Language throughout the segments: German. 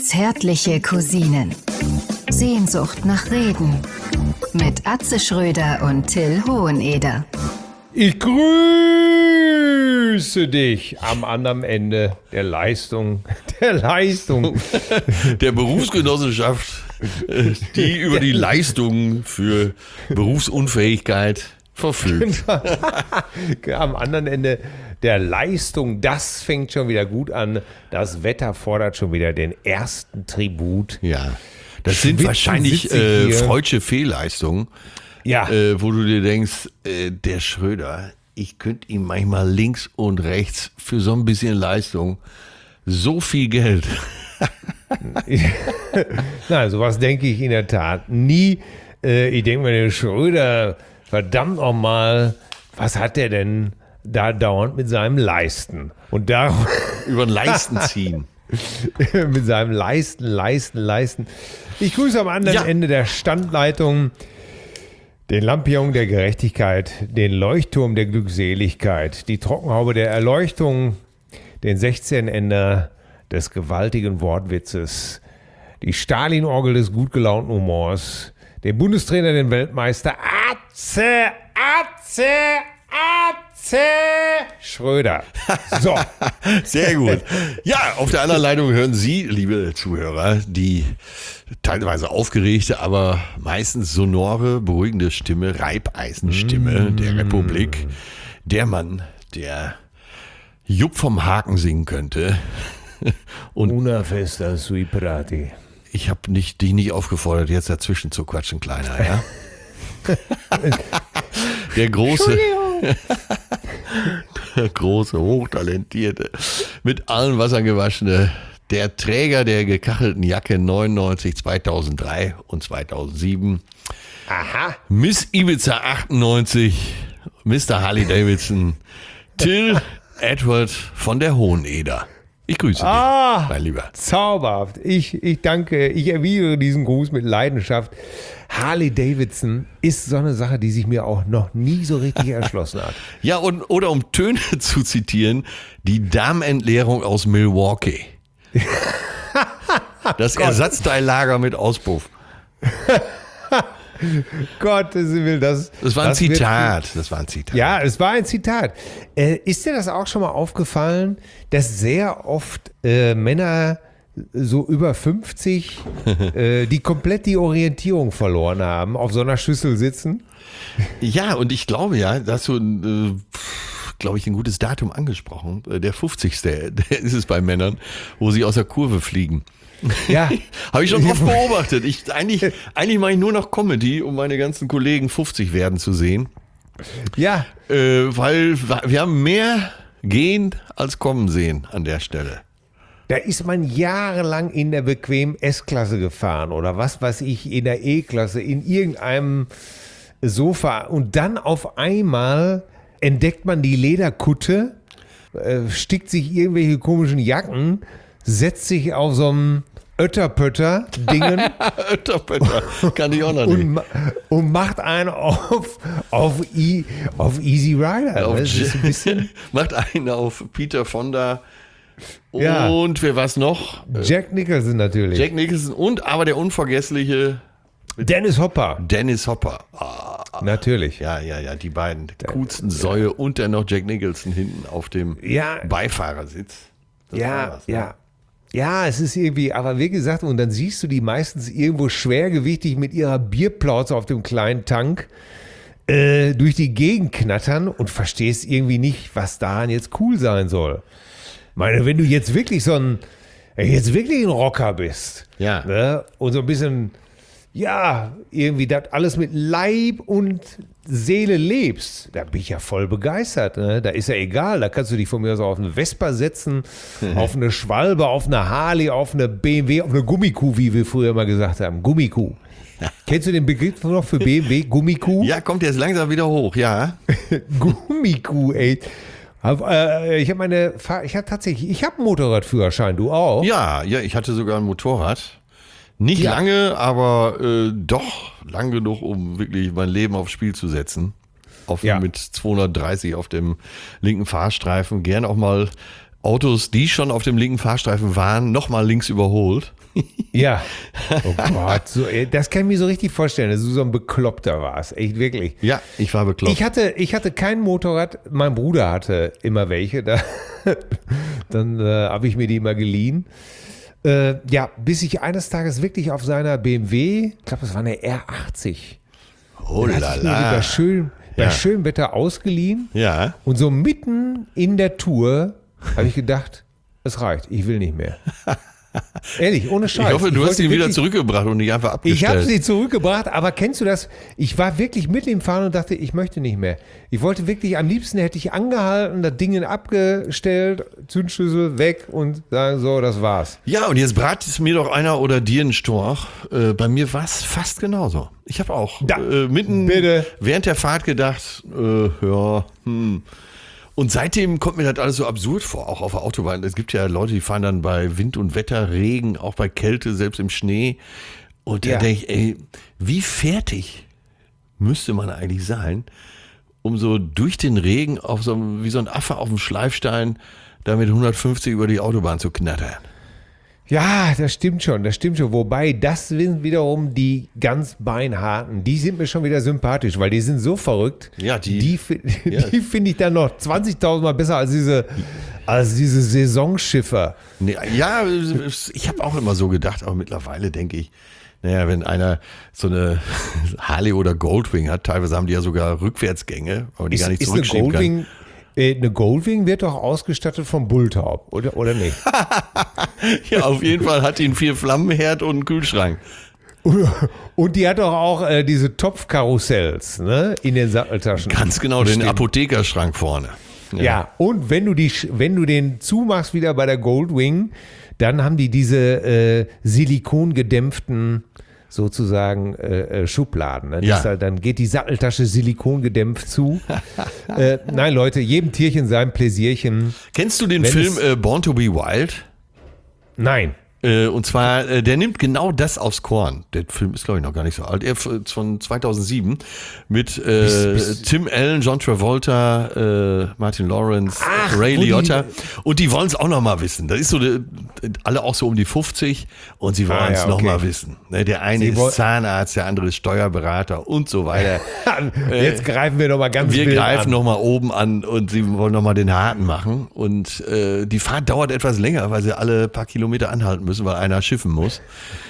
Zärtliche Cousinen. Sehnsucht nach Reden. Mit Atze Schröder und Till Hoheneder. Ich grüße dich am anderen Ende der Leistung. Der Berufsgenossenschaft, die über die Leistung für Berufsunfähigkeit verfügt. Am anderen Ende der Leistung, das fängt schon wieder gut an. Das Wetter fordert schon wieder den ersten Tribut. Ja, das sind wahrscheinlich freudsche Fehlleistungen, ja. Wo du dir denkst, der Schröder, ich könnte ihm manchmal links und rechts für so ein bisschen Leistung so viel Geld. Nein, sowas denke ich in der Tat nie. Ich denke mir, der Schröder, verdammt nochmal, was hat der denn da dauernd mit seinem Leisten? Und da Über den Leisten ziehen. mit seinem Leisten. Ich grüße am anderen Ende der Standleitung den Lampion der Gerechtigkeit, den Leuchtturm der Glückseligkeit, die Trockenhaube der Erleuchtung, den 16-Ender des gewaltigen Wortwitzes, die Stalin-Orgel des gut gelaunten Humors, den Bundestrainer, den Weltmeister Atze Schröder. So. Sehr gut. Ja, auf der anderen Leitung hören Sie, liebe Zuhörer, die teilweise aufgeregte, aber meistens sonore, beruhigende Stimme, Reibeisenstimme der Republik. Der Mann, der Jupp vom Haken singen könnte. Und Una festa sui prati. ich habe dich nicht aufgefordert, jetzt dazwischen zu quatschen, Kleiner, ja? Der große, hochtalentierte, mit allen Wassern gewaschene, der Träger der gekachelten Jacke 99, 2003 und 2007. Aha. Miss Ibiza 98, Mr. Harley Davidson, Till Edward von der Hoheneder. Ich grüße dich, mein Lieber. Zauberhaft. Ich danke, ich erwidere diesen Gruß mit Leidenschaft. Harley Davidson ist so eine Sache, die sich mir auch noch nie so richtig erschlossen hat. Ja, oder um Töne zu zitieren, die Darmentleerung aus Milwaukee. Das Ersatzteillager mit Auspuff. Gottes Willen, das war ein Zitat. Ja, es war ein Zitat. Ist dir das auch schon mal aufgefallen, dass sehr oft Männer so über 50, die komplett die Orientierung verloren haben, auf so einer Schüssel sitzen? Ja, und ich glaube ja, da hast du, ein gutes Datum angesprochen. Der 50. Der ist es bei Männern, wo sie aus der Kurve fliegen. Ja. Habe ich schon oft beobachtet. Eigentlich mache ich nur noch Comedy, um meine ganzen Kollegen 50 werden zu sehen. Ja. Weil wir haben mehr gehen als kommen sehen an der Stelle. Da ist man jahrelang in der bequemen S-Klasse gefahren oder was weiß ich, in der E-Klasse, in irgendeinem Sofa. Und dann auf einmal entdeckt man die Lederkutte, stickt sich irgendwelche komischen Jacken, setzt sich auf so einem Ötterpötter-Dingen. Ötterpötter, kann ich auch noch nicht. Und macht einen auf Easy Rider. Das ist ein bisschen macht einen auf Peter Fonda. Ja. Und wer war's noch? Jack Nicholson natürlich. Jack Nicholson und aber der unvergessliche Dennis Hopper. Natürlich. Ja, die beiden. Der coolsten Säue und dann noch Jack Nicholson hinten auf dem Beifahrersitz. Ja, es ist irgendwie, aber wie gesagt, und dann siehst du die meistens irgendwo schwergewichtig mit ihrer Bierplauze auf dem kleinen Tank durch die Gegend knattern und verstehst irgendwie nicht, was daran jetzt cool sein soll. Ich meine, wenn du jetzt wirklich ein Rocker bist, ne, und so ein bisschen, irgendwie das alles mit Leib und Seele lebst, da bin ich ja voll begeistert. Ne? Da ist ja egal, da kannst du dich von mir aus auf eine Vespa setzen, auf eine Schwalbe, auf eine Harley, auf eine BMW, auf eine Gummikuh, wie wir früher mal gesagt haben. Gummikuh. Kennst du den Begriff noch für BMW? Gummikuh? Ja, kommt jetzt langsam wieder hoch, ja. Gummikuh, ey. Ich habe einen Motorradführerschein, du auch? Ja, ich hatte sogar ein Motorrad. Nicht lange, aber doch lang genug, um wirklich mein Leben aufs Spiel zu setzen. Mit 230 auf dem linken Fahrstreifen. Gern auch mal Autos, die schon auf dem linken Fahrstreifen waren, nochmal links überholt. Ja. Oh Gott, das kann ich mir so richtig vorstellen, dass du so ein Bekloppter warst. Echt, wirklich. Ja, ich war bekloppt. Ich hatte kein Motorrad, mein Bruder hatte immer welche, dann habe ich mir die immer geliehen. Bis ich eines Tages wirklich auf seiner BMW, ich glaube, das war eine R80, Oh hatte ich mir die bei schönem Wetter ausgeliehen. Ja. Und so mitten in der Tour habe ich gedacht, es reicht, ich will nicht mehr. Ehrlich, ohne Scheiß. Ich hoffe, du hast wollte ihn wieder wirklich- zurückgebracht und nicht einfach Ich habe abgestellt. sie zurückgebracht, aber kennst du das? Ich war wirklich mitten im Fahren und dachte, ich möchte nicht mehr. Ich wollte wirklich, am liebsten hätte ich angehalten, das Ding abgestellt, Zündschlüssel weg und sagen, so, das war's. Ja, und jetzt bratet mir doch einer oder dir einen Storch. Bei mir war es fast genauso. Ich habe auch mitten bitte. während der Fahrt gedacht, Und seitdem kommt mir das alles so absurd vor, auch auf der Autobahn. Es gibt ja Leute, die fahren dann bei Wind und Wetter, Regen, auch bei Kälte, selbst im Schnee. Und da denke ich, ey, wie fertig müsste man eigentlich sein, um so durch den Regen wie so ein Affe auf dem Schleifstein da mit 150 über die Autobahn zu knattern. Ja, das stimmt schon. Wobei, das sind wiederum die ganz beinharten. Die sind mir schon wieder sympathisch, weil die sind so verrückt. Ja, die finde ich dann noch 20.000 Mal besser als diese Saisonschiffer. Nee, ja, ich habe auch immer so gedacht, aber mittlerweile denke ich, naja, wenn einer so eine Harley oder Goldwing hat, teilweise haben die ja sogar Rückwärtsgänge, aber die gar nicht zurückschieben kann. Eine Goldwing wird doch ausgestattet vom Bulltaub, oder nicht? Ja, auf jeden Fall hat die einen 4-Flammenherd und einen Kühlschrank. Und die hat doch auch diese Topfkarussells, ne, in den Satteltaschen. Ganz genau, den Apothekerschrank vorne. Ja, und wenn du den zumachst wieder bei der Goldwing, dann haben die diese silikongedämpften sozusagen Schubladen. Ne? Ja. Dann geht die Satteltasche silikongedämpft zu. Nein, Leute, jedem Tierchen sein Pläsierchen. Kennst du den Wenn Film Born to be Wild? Nein. Und zwar, der nimmt genau das aufs Korn. Der Film ist, glaube ich, noch gar nicht so alt. Er ist von 2007 mit Tim Allen, John Travolta, Martin Lawrence, Ray Liotta. Und die wollen es auch noch mal wissen. Das ist so, alle auch so um die 50 und sie wollen es noch mal wissen. Ne, der eine ist Zahnarzt, der andere ist Steuerberater und so weiter. Jetzt greifen wir noch mal ganz Wir wild greifen an. noch mal oben an und sie wollen noch mal den Harten machen. Und die Fahrt dauert etwas länger, weil sie alle paar Kilometer anhalten müssen, weil einer schiffen muss.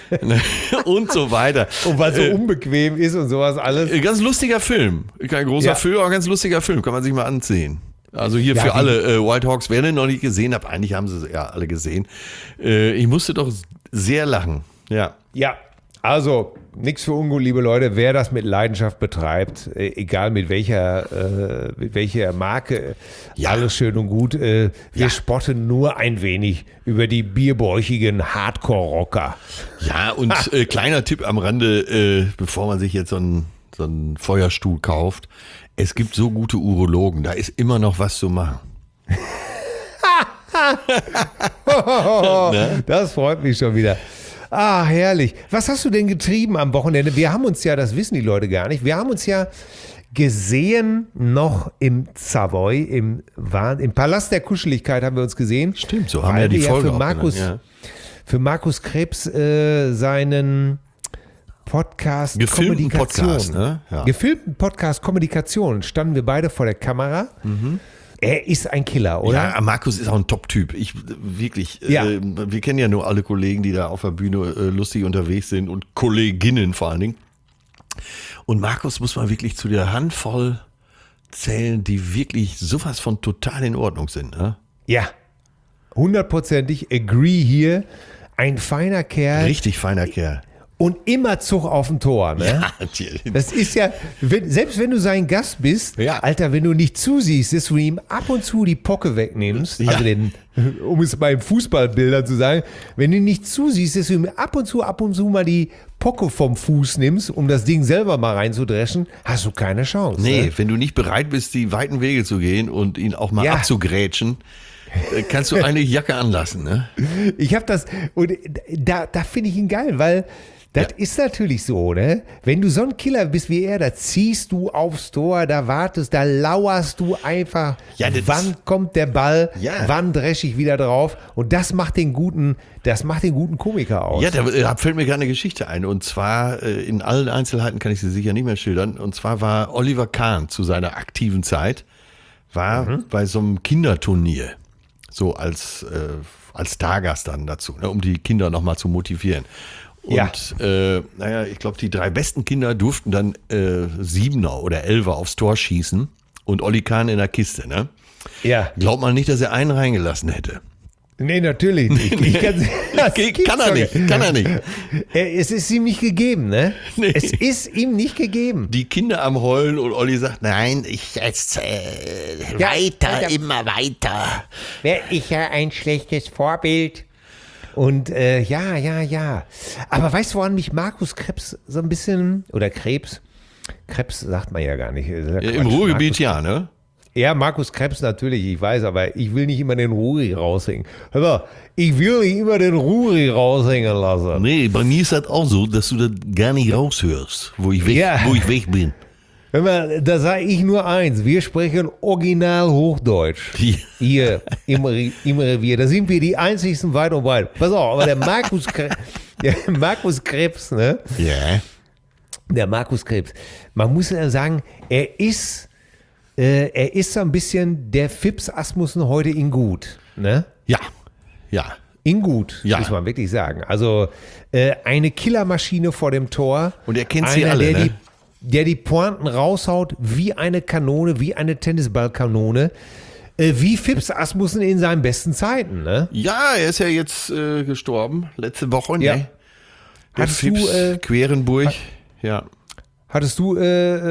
Und so weiter. Und weil so unbequem ist und sowas alles. Ganz lustiger Film. Kein großer Film, aber ganz lustiger Film. Kann man sich mal ansehen. Also hier für alle White Hawks, wer den noch nicht gesehen hat, eigentlich haben sie es ja alle gesehen. Ich musste doch sehr lachen. Ja. Ja, also nichts für ungut, liebe Leute. Wer das mit Leidenschaft betreibt, egal mit welcher Marke, alles schön und gut. Wir spotten nur ein wenig über die bierbäuchigen Hardcore-Rocker. Ja, und kleiner Tipp am Rande, bevor man sich jetzt so einen Feuerstuhl kauft. Es gibt so gute Urologen, da ist immer noch was zu machen. Das freut mich schon wieder. Ah, herrlich. Was hast du denn getrieben am Wochenende? Wir haben uns ja, das wissen die Leute gar nicht, wir haben uns ja gesehen noch im Savoy, im Palast der Kuscheligkeit haben wir uns gesehen. Stimmt, so haben wir die Folge für Markus, für Markus Krebs seinen Podcast gefilmten Kommunikation. Podcast, ne? Ja. Gefilmten Podcast Kommunikation standen wir beide vor der Kamera. Er ist ein Killer, oder? Ja, Markus ist auch ein Top-Typ. Wir kennen ja nur alle Kollegen, die da auf der Bühne lustig unterwegs sind und Kolleginnen vor allen Dingen. Und Markus muss man wirklich zu der Handvoll zählen, die wirklich sowas von total in Ordnung sind. Ne? Ja, 100%ig agree hier. Ein feiner Kerl. Richtig feiner Kerl. Und immer Zug auf dem Tor. Ne? Ja, das ist ja, selbst wenn du sein Gast bist, Ja. Alter, wenn du nicht zusiehst, dass du ihm ab und zu die Pocke wegnimmst, Ja. also um es bei Fußballbildern zu sagen, wenn du nicht zusiehst, dass du ihm ab und zu mal die Pocke vom Fuß nimmst, um das Ding selber mal reinzudreschen, hast du keine Chance. Nee, Ne? wenn du nicht bereit bist, die weiten Wege zu gehen und ihn auch mal Ja. abzugrätschen, kannst du eine Jacke anlassen, ne? Ich habe das, und da finde ich ihn geil, weil das ist natürlich so, ne? Wenn du so ein Killer bist wie er, da ziehst du aufs Tor, da wartest, da lauerst du einfach, wann kommt der Ball, wann dresche ich wieder drauf, und das macht den guten Komiker aus. Ja, da fällt mir gerade eine Geschichte ein, und zwar in allen Einzelheiten kann ich sie sicher nicht mehr schildern, und zwar war Oliver Kahn zu seiner aktiven Zeit, bei so einem Kinderturnier, so als Stargast dann dazu, ne, um die Kinder nochmal zu motivieren. Und ich glaube, die 3 besten Kinder durften dann 7er oder 11er aufs Tor schießen und Olli Kahn in der Kiste, ne? Ja. Glaubt man nicht, dass er einen reingelassen hätte. Nee, natürlich nicht. Kann er nicht. Es ist ihm nicht gegeben, ne? Nee. Es ist ihm nicht gegeben. Die Kinder am Heulen und Olli sagt, nein, ich jetzt immer weiter. Wäre ich ja ein schlechtes Vorbild. Und ja. Aber weißt du, woran mich Markus Krebs so ein bisschen, oder Krebs sagt man ja gar nicht. Im Ruhrgebiet ne? Ja, Markus Krebs natürlich, ich weiß, aber ich will nicht immer den Ruri raushängen. Hör mal, ich will nicht immer den Ruri raushängen lassen. Nee, bei mir ist das auch so, dass du das gar nicht raushörst, wo ich weg bin. Hör mal, da sage ich nur eins, wir sprechen original Hochdeutsch. Hier im Revier, da sind wir die einzigsten weit und breit. Pass auf, aber der Markus Krebs, ne? Ja. Der Markus Krebs, man muss ja sagen, er ist so ein bisschen der Fips Asmussen heute in gut, ne? Ja. In gut, muss man wirklich sagen. Also eine Killermaschine vor dem Tor. Und er kennt sie alle, ne? Der die Pointen raushaut wie eine Kanone, wie eine Tennisballkanone, wie Fips Asmussen in seinen besten Zeiten, ne? Ja, er ist ja jetzt gestorben, letzte Woche, ne? Ja. Hattest du Querenburg, ja. Hattest du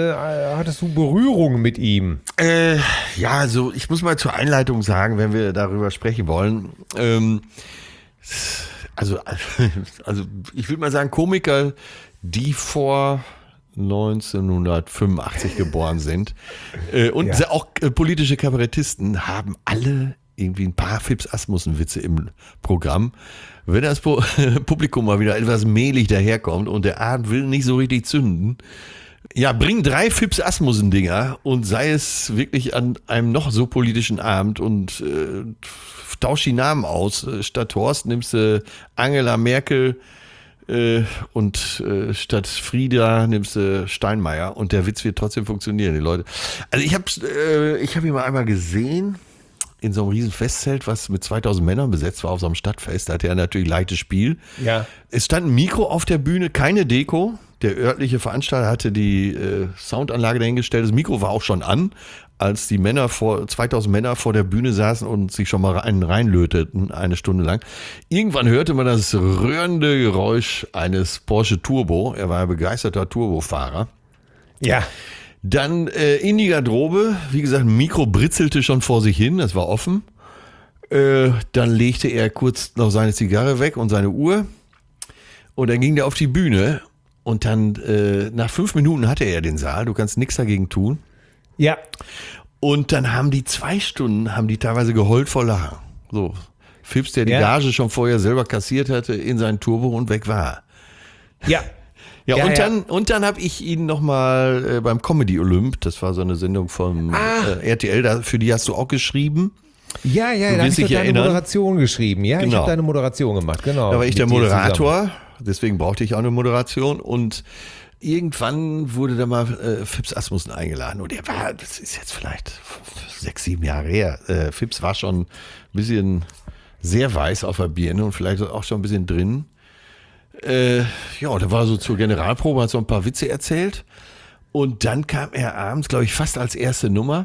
Berührung mit ihm? Also ich muss mal zur Einleitung sagen, wenn wir darüber sprechen wollen. Also ich würde mal sagen, Komiker, die vor 1985 geboren sind und auch politische Kabarettisten haben alle irgendwie ein paar Fips Asmussen-Witze im Programm. Wenn das Publikum mal wieder etwas mehlig daherkommt und der Abend will nicht so richtig zünden, ja, bring 3 Fips Asmussen-Dinger und sei es wirklich an einem noch so politischen Abend und tausch die Namen aus. Statt Horst nimmst du Angela Merkel und statt Frieda nimmst du Steinmeier und der Witz wird trotzdem funktionieren, die Leute. Also ich hab ihn mal einmal gesehen in so einem riesen Festzelt, was mit 2000 Männern besetzt war auf so einem Stadtfest. Da hatte er natürlich leichtes Spiel. Ja. Es stand ein Mikro auf der Bühne, keine Deko. Der örtliche Veranstalter hatte die Soundanlage dahingestellt. Das Mikro war auch schon an, als die 2000 Männer vor der Bühne saßen und sich schon mal reinlöteten, eine Stunde lang. Irgendwann hörte man das rührende Geräusch eines Porsche Turbo. Er war ein begeisterter Turbofahrer. Ja. Dann in die Garderobe, wie gesagt, ein Mikro britzelte schon vor sich hin, das war offen. Dann legte er kurz noch seine Zigarre weg und seine Uhr. Und dann ging der auf die Bühne. Und dann nach 5 Minuten hatte er den Saal, du kannst nichts dagegen tun. Ja. Und dann haben die 2 Stunden, teilweise geheult vor Lachen. So, Fips, der die Gage schon vorher selber kassiert hatte, in seinen Turbo und weg war. Ja. Und dann habe ich ihn nochmal beim Comedy Olymp, das war so eine Sendung vom RTL, für die hast du auch geschrieben. Ja, da habe ich deine Moderation geschrieben. Ja, genau. Ich habe deine Moderation gemacht, genau. Da war ich der Moderator, deswegen brauchte ich auch eine Moderation und irgendwann wurde da mal Fips Asmussen eingeladen und das ist jetzt vielleicht 6, 7 Jahre her. Fips war schon ein bisschen sehr weiß auf der Birne und vielleicht auch schon ein bisschen drin. Der war so zur Generalprobe, hat so ein paar Witze erzählt und dann kam er abends, glaube ich, fast als erste Nummer.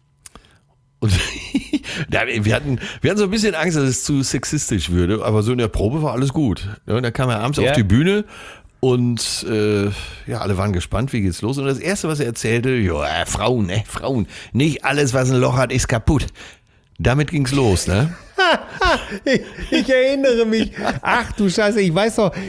Und wir hatten so ein bisschen Angst, dass es zu sexistisch würde, aber so in der Probe war alles gut. Ja, und dann kam er abends auf die Bühne und alle waren gespannt, wie geht's los. Und das Erste, was er erzählte, Frauen, nicht alles, was ein Loch hat, ist kaputt. Damit ging's los, ne? Ich erinnere mich. Ach du Scheiße, ich weiß doch,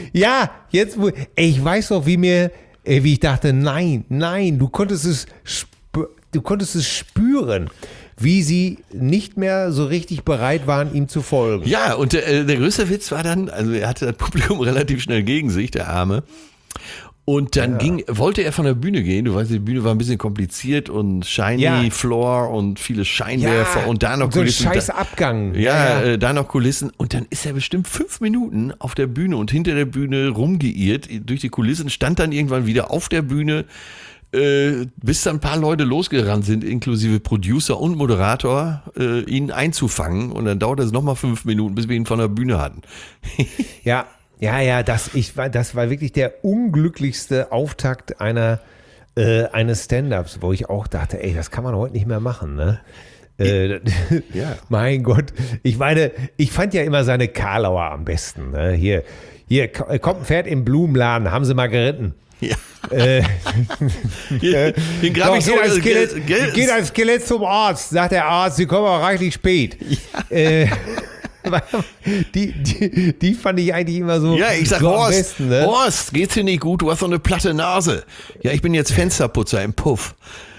ich weiß doch, wie ich dachte, nein, du konntest es spüren. wie sie nicht mehr so richtig bereit waren, ihm zu folgen. Ja, und der größte Witz war dann, also er hatte das Publikum relativ schnell gegen sich, der Arme. Und dann wollte er von der Bühne gehen. Du weißt, die Bühne war ein bisschen kompliziert und shiny Floor und viele Scheinwerfer und da noch so Kulissen. ein scheiß Abgang. Da noch Kulissen. Und dann ist er bestimmt 5 Minuten auf der Bühne und hinter der Bühne rumgeirrt durch die Kulissen, stand dann irgendwann wieder auf der Bühne, bis dann ein paar Leute losgerannt sind, inklusive Producer und Moderator, ihn einzufangen. Und dann dauerte es nochmal 5 Minuten, bis wir ihn von der Bühne hatten. Das war wirklich der unglücklichste Auftakt eines Stand-Ups, wo ich auch dachte, ey, das kann man heute nicht mehr machen, ne? Mein Gott. Ich meine, ich fand ja immer seine Karlauer am besten, ne? Hier kommt ein Pferd im Blumenladen, haben sie mal geritten. Ja. Den grab ich so, geht ein Skelett zum Arzt, sagt der Arzt, sie kommen auch reichlich spät. Ja. Die fand ich eigentlich immer so. Ja, ich sag, so Horst, besten, ne? Horst, geht's dir nicht gut? Du hast so eine platte Nase. Ja, ich bin jetzt Fensterputzer im Puff.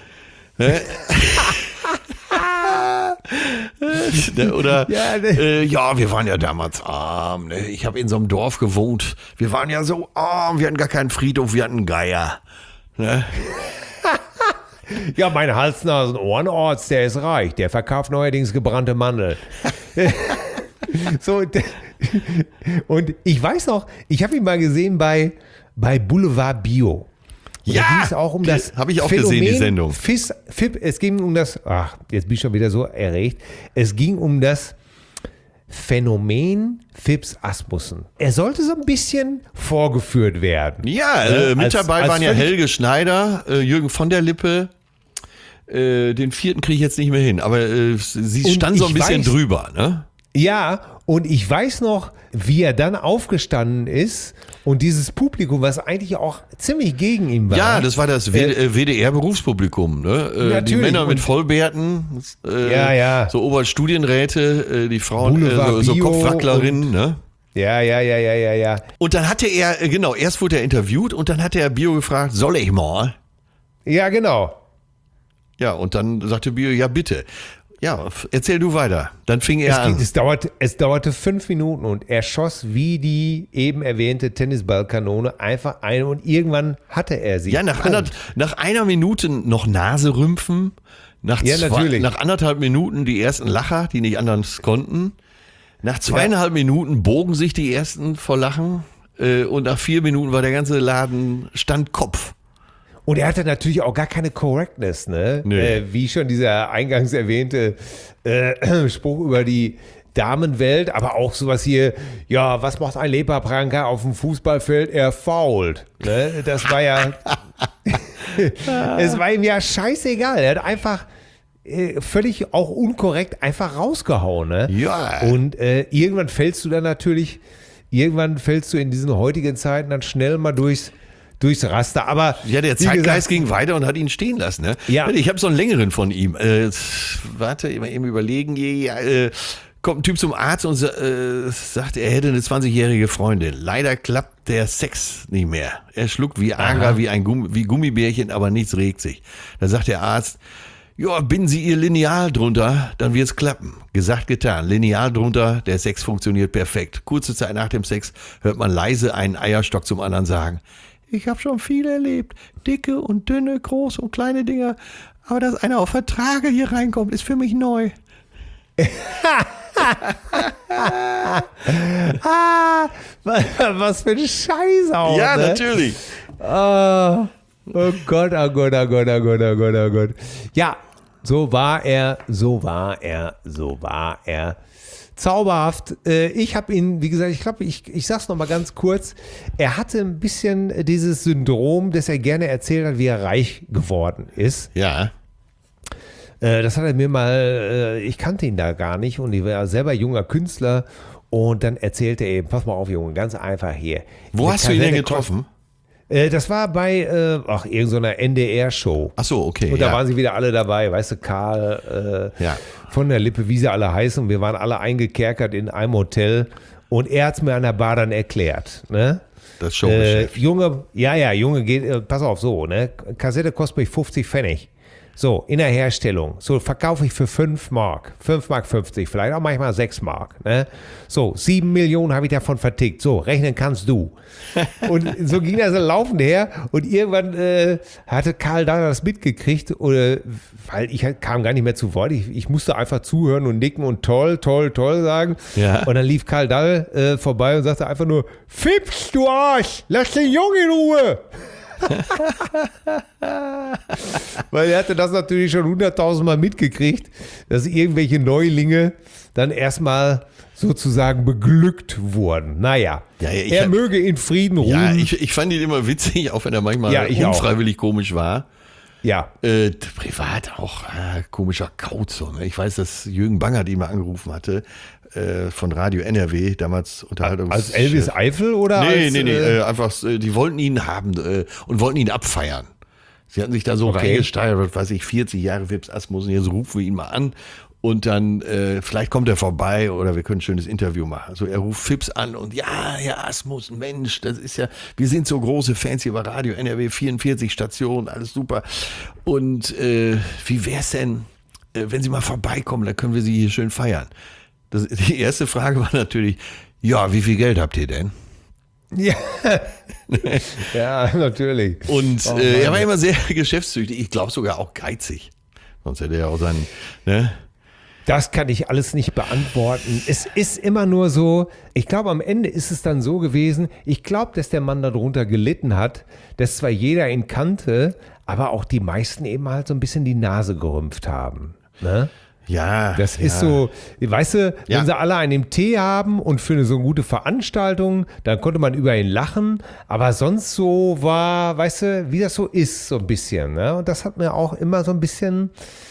Oder, wir waren ja damals arm. Ne? Ich habe in so einem Dorf gewohnt. Wir waren ja so arm, wir hatten gar keinen Friedhof, wir hatten einen Geier. Ne? Ja, mein Hals-Nasen-Ohrenarzt, der ist reich. Der verkauft neuerdings gebrannte Mandeln. So, und ich weiß noch, ich habe ihn mal gesehen bei Boulevard Bio. Und da ging es auch um das habe ich auch Phänomen gesehen, die Sendung. Es ging um das, jetzt bin ich schon wieder so erregt. Es ging um das Phänomen Phipps Asmussen. Er sollte so ein bisschen vorgeführt werden. Ja, mit dabei waren ja Helge Schneider, Jürgen von der Lippe. Den 4. kriege ich jetzt nicht mehr hin, aber sie stand so ein bisschen drüber, ne? Ja, und ich weiß noch, wie er dann aufgestanden ist und dieses Publikum, was eigentlich auch ziemlich gegen ihn war. Ja, das war das WDR-Berufspublikum, ne? Die Männer mit Vollbärten, so Oberstudienräte, die Frauen, so Kopfwacklerinnen, ne? Ja. Und dann hatte er, erst wurde er interviewt und dann hat der Bio gefragt, soll ich mal? Ja, genau. Ja, und dann sagte Bio, ja bitte. Ja, erzähl du weiter. Dann fing er an. Es dauerte 5 Minuten und er schoss wie die eben erwähnte Tennisballkanone einfach ein und irgendwann hatte er sie. Ja, nach einer Minute noch Nase rümpfen, nach 1,5 Minuten die ersten Lacher, die nicht anders konnten. Nach 2,5 Minuten bogen sich die ersten vor Lachen und nach 4 Minuten war der ganze Laden stand Kopf. Und er hatte natürlich auch gar keine Correctness, ne? Nee. Wie schon dieser eingangs erwähnte Spruch über die Damenwelt, aber auch sowas hier, ja, was macht ein Leberpranker auf dem Fußballfeld? Er fault. Ne? Das war ja, es war ihm ja scheißegal. Er hat einfach völlig auch unkorrekt einfach rausgehauen. Ne? Ja. Und irgendwann fällst du in diesen heutigen Zeiten dann schnell mal durchs Raster, aber ja, der Zeitgeist ging weiter und hat ihn stehen lassen. Ne? Ja. Ich habe so einen längeren von ihm. Warte, eben überlegen. Kommt ein Typ zum Arzt und sagt, er hätte eine 20-jährige Freundin. Leider klappt der Sex nicht mehr. Er schluckt wie Agra, wie Gummibärchen, aber nichts regt sich. Da sagt der Arzt, ja, binden Sie Ihr Lineal drunter, dann wird's klappen. Gesagt, getan. Lineal drunter, der Sex funktioniert perfekt. Kurze Zeit nach dem Sex hört man leise einen Eierstock zum anderen sagen, ich habe schon viel erlebt. Dicke und dünne, große und kleine Dinger. Aber dass einer auf Vertrage hier reinkommt, ist für mich neu. Was für ein Scheiß auch. Ja, ne? Natürlich. Oh Gott. Ja, so war er. Zauberhaft. Ich habe ihn, wie gesagt, ich glaube, ich sag's noch mal ganz kurz. Er hatte ein bisschen dieses Syndrom, dass er gerne erzählt hat, wie er reich geworden ist. Ja. Das hat er mir mal, ich kannte ihn da gar nicht und ich war selber junger Künstler und dann erzählte er eben, pass mal auf, Junge, ganz einfach hier. Wo hast du ihn denn getroffen? Das war bei irgendeiner NDR-Show. Ach so, okay. Und da waren sie wieder alle dabei, weißt du, Karl von der Lippe, wie sie alle heißen. Und wir waren alle eingekerkert in einem Hotel. Und er hat es mir an der Bar dann erklärt. Ne? Das Showgeschäft. Junge, geht, pass auf, so, ne? Kassette kostet mich 50 Pfennig. So, in der Herstellung. So, verkaufe ich für 5 Mark. 5,50 Mark, vielleicht auch manchmal 6 Mark. Ne? So, 7 Millionen habe ich davon vertickt. So, rechnen kannst du. Und so ging das laufend her. Und irgendwann hatte Karl Dahl das mitgekriegt, weil ich kam gar nicht mehr zu Wort. Ich musste einfach zuhören und nicken und toll, toll, toll sagen. Ja. Und dann lief Karl Dahl vorbei und sagte einfach nur, Fips, du Arsch, lass den Jungen in Ruhe. Weil er hatte das natürlich schon 100.000 Mal mitgekriegt, dass irgendwelche Neulinge dann erstmal sozusagen beglückt wurden. Naja, er möge in Frieden ruhen. Ja, ich fand ihn immer witzig, auch wenn er manchmal unfreiwillig komisch war. Ja. Privat auch komischer Kauz. Ne? Ich weiß, dass Jürgen Bangert ihn mal angerufen hatte von Radio NRW, damals Unterhaltungs... Als Elvis Eifel oder als... Nee, einfach, die wollten ihn haben und wollten ihn abfeiern. Sie hatten sich da so reingesteigert, weiß ich, 40 Jahre Fips Asmussen, jetzt rufen wir ihn mal an und dann, vielleicht kommt er vorbei oder wir können ein schönes Interview machen. So, er ruft Fips an und ja, Herr Asmussen, Mensch, das ist ja, wir sind so große Fans hier bei Radio NRW, 44 Stationen, alles super. Und wie wär's denn, wenn Sie mal vorbeikommen, dann können wir Sie hier schön feiern. Die erste Frage war natürlich, ja, wie viel Geld habt ihr denn? Ja, ja, natürlich. Und er war immer sehr geschäftstüchtig, ich glaube sogar auch geizig. Sonst hätte er auch seinen, ne? Das kann ich alles nicht beantworten. Es ist immer nur so, ich glaube, am Ende ist es dann so gewesen, ich glaube, dass der Mann darunter gelitten hat, dass zwar jeder ihn kannte, aber auch die meisten eben halt so ein bisschen die Nase gerümpft haben, ne? Ja. Das ist so, weißt du, wenn sie alle einen Tee haben und für so eine gute Veranstaltung, dann konnte man über ihn lachen, aber sonst so war, weißt du, wie das so ist, so ein bisschen, ne? Und das hat mir auch immer so ein bisschen,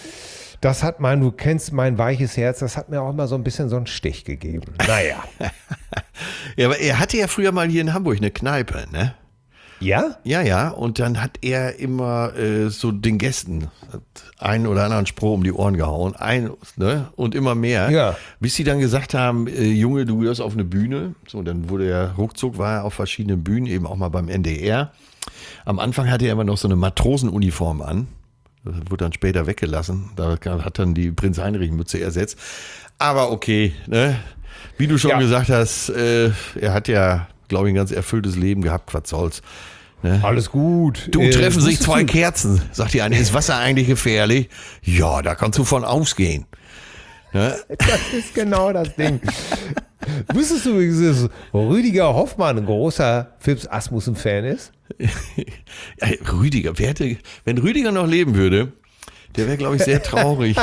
du kennst mein weiches Herz, das hat mir auch immer so ein bisschen so einen Stich gegeben. Naja. Ja, aber er hatte ja früher mal hier in Hamburg eine Kneipe, ne? Ja? Ja, und dann hat er immer so den Gästen einen oder anderen Spruch um die Ohren gehauen, und immer mehr, bis sie dann gesagt haben, Junge, du gehörst auf eine Bühne. So, dann wurde er ruckzuck, war er auf verschiedenen Bühnen, eben auch mal beim NDR. Am Anfang hatte er immer noch so eine Matrosenuniform an. Das wurde dann später weggelassen. Da hat dann die Prinz-Heinrich-Mütze ersetzt. Aber okay, ne? Wie du schon gesagt hast, er hat ja, glaube ich, ein ganz erfülltes Leben gehabt, was soll's. Ne? Alles gut. Du, treffen sich zwei Kerzen, sagt die eine, ist Wasser eigentlich gefährlich? Ja, da kannst du von ausgehen. Ne? Das ist genau das Ding. Wusstest du, dass Rüdiger Hoffmann ein großer Fips Asmussen-Fan ist? Ja, Rüdiger, wenn Rüdiger noch leben würde, der wäre, glaube ich, sehr traurig.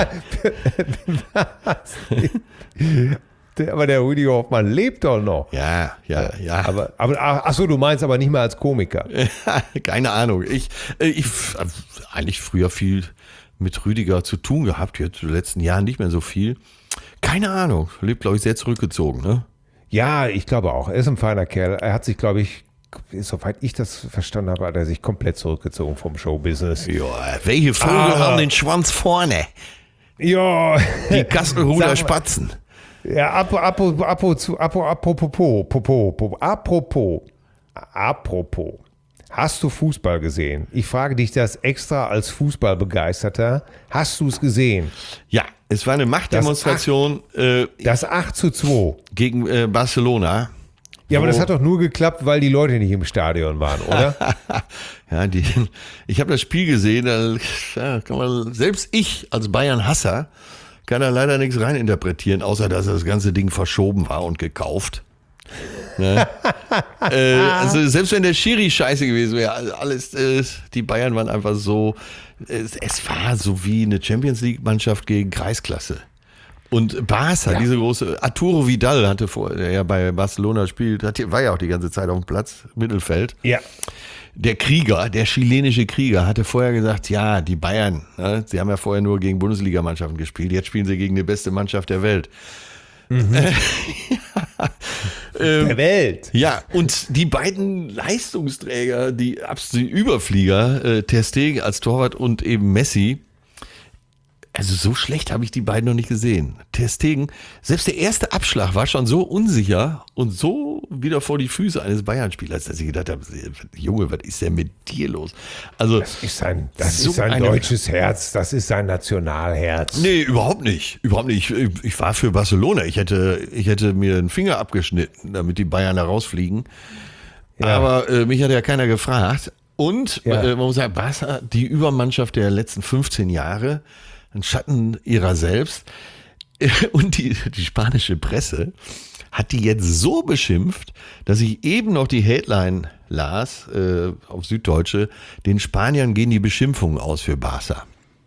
Aber der Rüdiger Hoffmann lebt doch noch. Ja. Aber achso, du meinst aber nicht mehr als Komiker. Keine Ahnung. Ich eigentlich früher viel mit Rüdiger zu tun gehabt, jetzt in den letzten Jahren nicht mehr so viel. Keine Ahnung. Lebt, glaube ich, sehr zurückgezogen, ne? Ja, ich glaube auch. Er ist ein feiner Kerl. Er hat sich, glaube ich, soweit ich das verstanden habe, hat er sich komplett zurückgezogen vom Showbusiness. Ja, welche Vögel haben den Schwanz vorne? Ja. Die Kastelruder Spatzen. Ja, apropos. Hast du Fußball gesehen? Ich frage dich das extra als Fußballbegeisterter. Hast du es gesehen? Ja, es war eine Machtdemonstration. Das 8:2. Gegen Barcelona. Ja, aber das hat doch nur geklappt, weil die Leute nicht im Stadion waren, oder? Ja, ich habe das Spiel gesehen, da kann man, selbst ich als Bayern-Hasser kann da leider nichts reininterpretieren, außer dass das ganze Ding verschoben war und gekauft. Ne? Also selbst wenn der Schiri scheiße gewesen wäre, alles, die Bayern waren einfach so, es war so wie eine Champions-League-Mannschaft gegen Kreisklasse. Und Barca, diese große, Arturo Vidal hatte der ja bei Barcelona spielt, war ja auch die ganze Zeit auf dem Platz, Mittelfeld. Ja. Der Krieger, der chilenische Krieger, hatte vorher gesagt, ja, die Bayern, ne, sie haben ja vorher nur gegen Bundesligamannschaften gespielt, jetzt spielen sie gegen die beste Mannschaft der Welt. Mhm. Der Welt. Ja, und die beiden Leistungsträger, die absoluten Überflieger, Ter Stegen als Torwart und eben Messi, Also so schlecht habe ich die beiden noch nicht gesehen. Ter Stegen, selbst der erste Abschlag war schon so unsicher und so wieder vor die Füße eines Bayern-Spielers, dass ich gedacht habe, Junge, was ist denn mit dir los? Also Das ist sein deutsches Herz, das ist sein Nationalherz. Nee, überhaupt nicht. Überhaupt nicht. Ich war für Barcelona. Ich hätte mir den Finger abgeschnitten, damit die Bayern da rausfliegen. Ja. Aber mich hat ja keiner gefragt. Und man muss sagen, Barca, die Übermannschaft der letzten 15 Jahre, ein Schatten ihrer selbst. Und die spanische Presse hat die jetzt so beschimpft, dass ich eben noch die Headline las auf Süddeutsche, den Spaniern gehen die Beschimpfungen aus für Barca.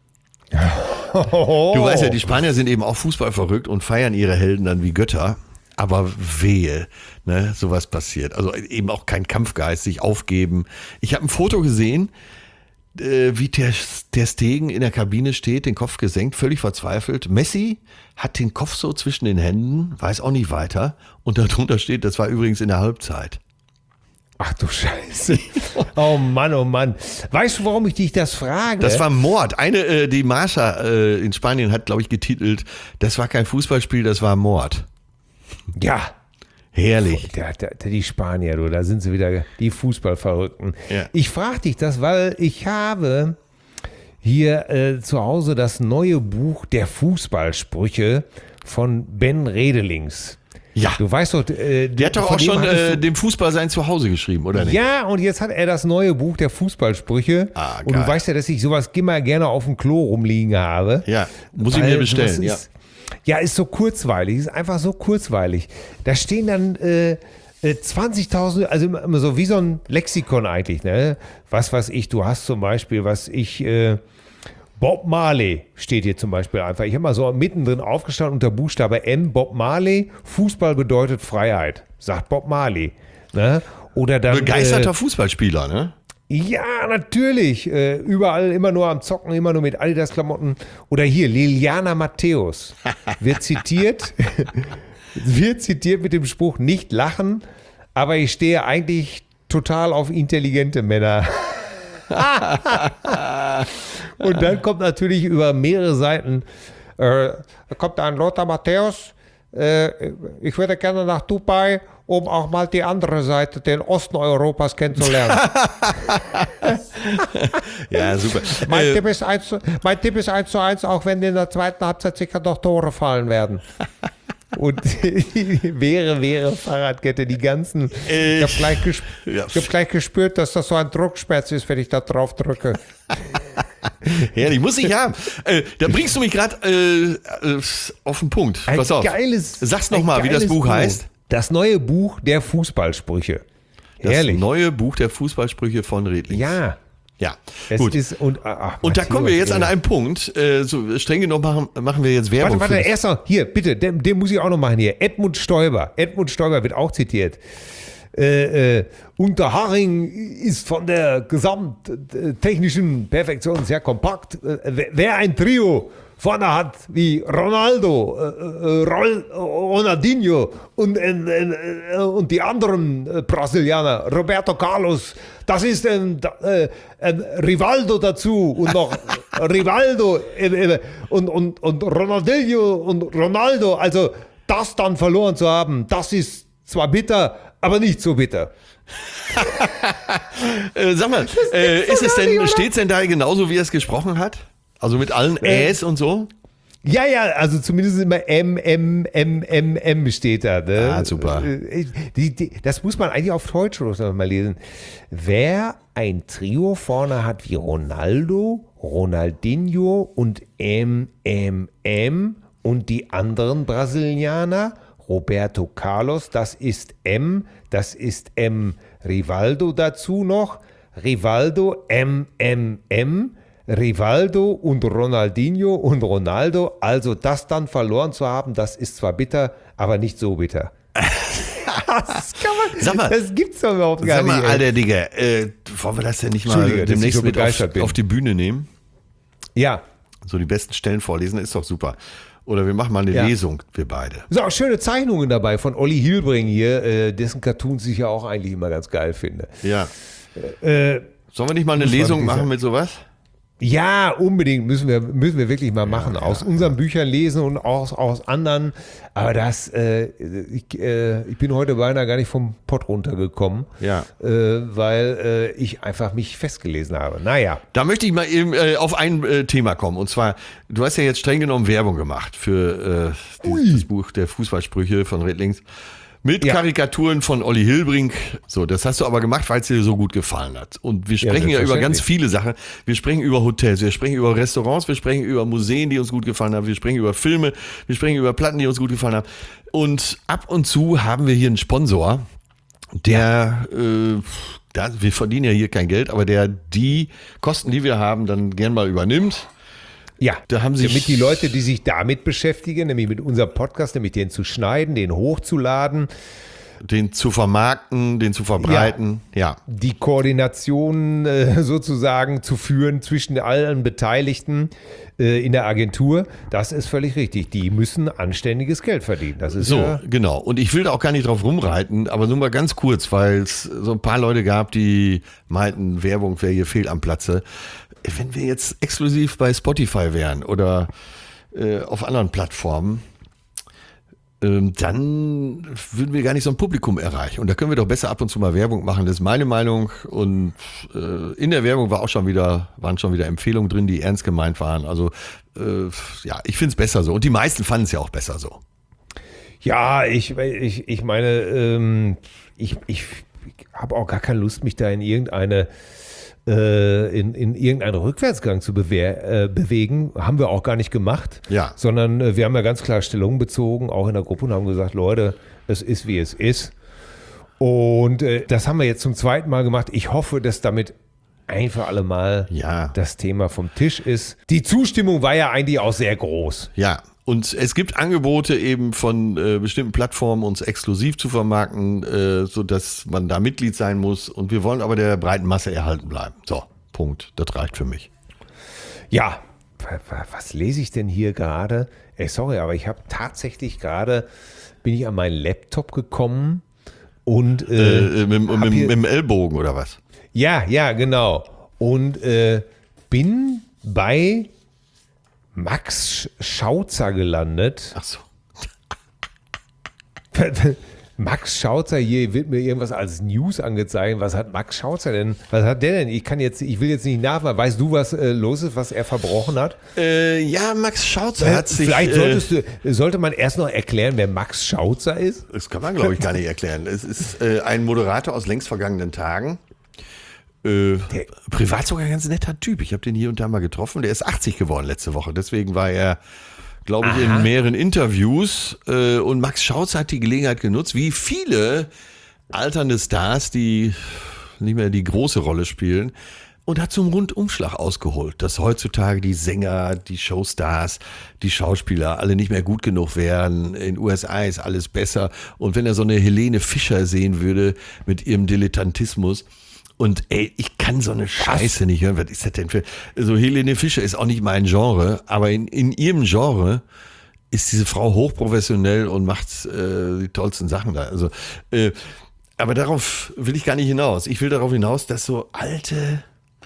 Du weißt ja, die Spanier sind eben auch Fußball verrückt und feiern ihre Helden dann wie Götter. Aber wehe, ne, sowas passiert. Also eben auch kein Kampfgeist, sich aufgeben. Ich habe ein Foto gesehen, wie der Stegen in der Kabine steht, den Kopf gesenkt, völlig verzweifelt. Messi hat den Kopf so zwischen den Händen, weiß auch nicht weiter. Und darunter steht, das war übrigens in der Halbzeit. Ach du Scheiße. Oh Mann. Weißt du, warum ich dich das frage? Das war Mord. Die Marca in Spanien hat, glaube ich, getitelt, das war kein Fußballspiel, das war Mord. Ja. Herrlich. Die Spanier, du, da sind sie wieder, die Fußballverrückten. Ja. Ich frage dich das, weil ich habe hier zu Hause das neue Buch der Fußballsprüche von Ben Redelings. Ja. Du weißt doch, Der hat doch auch schon dem Fußball sein Zuhause geschrieben, oder nicht? Ja, und jetzt hat er das neue Buch der Fußballsprüche. Ah, und du geil. weißt ja, dass ich sowas immer gerne auf dem Klo rumliegen habe. Ja, muss ich mir bestellen, ja. Ja, ist so kurzweilig, ist einfach so kurzweilig. Da stehen dann 20.000, also immer so wie so ein Lexikon eigentlich, ne? Was weiß ich, du hast zum Beispiel, Bob Marley steht hier zum Beispiel einfach. Ich habe mal so mittendrin aufgestanden unter Buchstabe M, Bob Marley, Fußball bedeutet Freiheit, sagt Bob Marley. Ne? Oder dann, Begeisterter Fußballspieler, ne? Ja, natürlich. Überall immer nur am Zocken, immer nur mit Adidas-Klamotten. Oder hier, Liliana Matthäus wird zitiert mit dem Spruch, nicht lachen, aber ich stehe eigentlich total auf intelligente Männer. Und dann kommt natürlich über mehrere Seiten, da kommt ein Lothar Matthäus, ich würde gerne nach Dubai, um auch mal die andere Seite, den Osten Europas kennenzulernen. Ja, super. Mein Tipp ist 1:1, auch wenn in der zweiten Halbzeit sicher noch Tore fallen werden. Und wäre Fahrradkette, die ganzen. Ich habe gleich gespürt, dass das so ein Druckschmerz ist, wenn ich da drauf drücke. Ja, die muss ich haben. Da bringst du mich gerade auf den Punkt. Pass auf. Sag's nochmal, wie das Buch heißt. Das neue Buch der Fußballsprüche. Herrlich. Das neue Buch der Fußballsprüche von Redlings. Ja. Ja, Es gut. ist, Und da kommen wir jetzt an einen Punkt, so streng genommen machen wir jetzt Werbung. Warte, erst noch, hier, bitte, den muss ich auch noch machen hier. Edmund Stoiber wird auch zitiert. Unterhaching ist von der gesamttechnischen Perfektion sehr kompakt. Wer ein Trio vorne hat wie Ronaldo, Ronaldinho und die anderen Brasilianer, Roberto Carlos, das ist ein Rivaldo dazu und noch Rivaldo und Ronaldinho und Ronaldo, also das dann verloren zu haben, das ist zwar bitter, aber nicht so bitter. Sag mal, steht's denn da genauso, wie er es gesprochen hat? Also mit allen Äs und so? Ja, also zumindest immer M steht da. Ne? Ah, super. Das muss man eigentlich auf Deutsch noch mal lesen. Wer ein Trio vorne hat wie Ronaldo, Ronaldinho und M und die anderen Brasilianer, Roberto Carlos, das ist M Rivaldo dazu noch, Rivaldo, Rivaldo und Ronaldinho und Ronaldo, also das dann verloren zu haben, das ist zwar bitter, aber nicht so bitter. Das gibt's doch überhaupt gar nicht. Sag mal, alter Digga, wollen wir das denn nicht mal demnächst mit auf die Bühne nehmen? Ja. So die besten Stellen vorlesen, ist doch super. Oder wir machen mal eine Lesung, wir beide. So, auch schöne Zeichnungen dabei von Olli Hilbring hier, dessen Cartoons ich ja auch eigentlich immer ganz geil finde. Ja. Sollen wir nicht mal eine Lesung machen mit sowas? Ja, unbedingt müssen wir wirklich mal machen. Aus unseren Büchern lesen und aus anderen. Aber ich bin heute beinahe gar nicht vom Pott runtergekommen, weil ich einfach mich festgelesen habe. Naja. Da möchte ich mal eben auf ein Thema kommen. Und zwar, du hast ja jetzt streng genommen Werbung gemacht für das Buch der Fußballsprüche von Redlings. Mit Karikaturen von Olli Hilbrink. So, das hast du aber gemacht, weil es dir so gut gefallen hat. Und wir sprechen ja über ganz viele Sachen. Wir sprechen über Hotels, wir sprechen über Restaurants, wir sprechen über Museen, die uns gut gefallen haben, wir sprechen über Filme, wir sprechen über Platten, die uns gut gefallen haben. Und ab und zu haben wir hier einen Sponsor, der, wir verdienen ja hier kein Geld, aber der die Kosten, die wir haben, dann gern mal übernimmt. Ja, damit die Leute, die sich damit beschäftigen, nämlich mit unserem Podcast, nämlich den zu schneiden, den hochzuladen, den zu vermarkten, den zu verbreiten, die Koordination sozusagen zu führen zwischen allen Beteiligten in der Agentur, das ist völlig richtig. Die müssen anständiges Geld verdienen. Das ist genau. Und ich will da auch gar nicht drauf rumreiten, aber nur mal ganz kurz, weil es so ein paar Leute gab, die meinten, Werbung wäre hier fehl am Platze. Wenn wir jetzt exklusiv bei Spotify wären oder auf anderen Plattformen, dann würden wir gar nicht so ein Publikum erreichen. Und da können wir doch besser ab und zu mal Werbung machen. Das ist meine Meinung. Und in der Werbung waren schon wieder Empfehlungen drin, die ernst gemeint waren. Also ich finde es besser so. Und die meisten fanden es ja auch besser so. Ja, ich meine, ich habe auch gar keine Lust, mich da in irgendeinen Rückwärtsgang zu bewegen. Haben wir auch gar nicht gemacht, sondern wir haben ja ganz klar Stellung bezogen, auch in der Gruppe, und haben gesagt, Leute, es ist, wie es ist. Und das haben wir jetzt zum zweiten Mal gemacht. Ich hoffe, dass damit ein für alle Mal das Thema vom Tisch ist. Die Zustimmung war ja eigentlich auch sehr groß. Ja. Und es gibt Angebote eben von bestimmten Plattformen, uns exklusiv zu vermarkten, sodass man da Mitglied sein muss. Und wir wollen aber der breiten Masse erhalten bleiben. So, Punkt. Das reicht für mich. Ja, was lese ich denn hier gerade? Sorry, aber ich habe tatsächlich bin ich an meinen Laptop gekommen und mit dem Ellbogen oder was? Ja, genau. Und bin bei Max Schautzer gelandet. Ach so. Max Schautzer, hier wird mir irgendwas als News angezeigt. Was hat Max Schautzer denn? Was hat der denn? Ich will jetzt nicht nachfragen. Weißt du, was los ist, was er verbrochen hat? Max Schautzer hat sich... Vielleicht sollte man erst noch erklären, wer Max Schautzer ist. Das kann man, glaube ich, gar nicht erklären. Es ist ein Moderator aus längst vergangenen Tagen. Privat sogar ein ganz netter Typ. Ich habe den hier und da mal getroffen. Der ist 80 geworden letzte Woche. Deswegen war er, glaube ich, in mehreren Interviews. Und Max Schautzer hat die Gelegenheit genutzt, wie viele alternde Stars, die nicht mehr die große Rolle spielen, und hat zum Rundumschlag ausgeholt, dass heutzutage die Sänger, die Showstars, die Schauspieler alle nicht mehr gut genug wären. In den USA ist alles besser. Und wenn er so eine Helene Fischer sehen würde mit ihrem Dilettantismus, und ich kann so eine Scheiße nicht hören. Was ist das denn für... Also Helene Fischer ist auch nicht mein Genre, aber in ihrem Genre ist diese Frau hochprofessionell und macht die tollsten Sachen da. Also, aber darauf will ich gar nicht hinaus. Ich will darauf hinaus, dass so alte,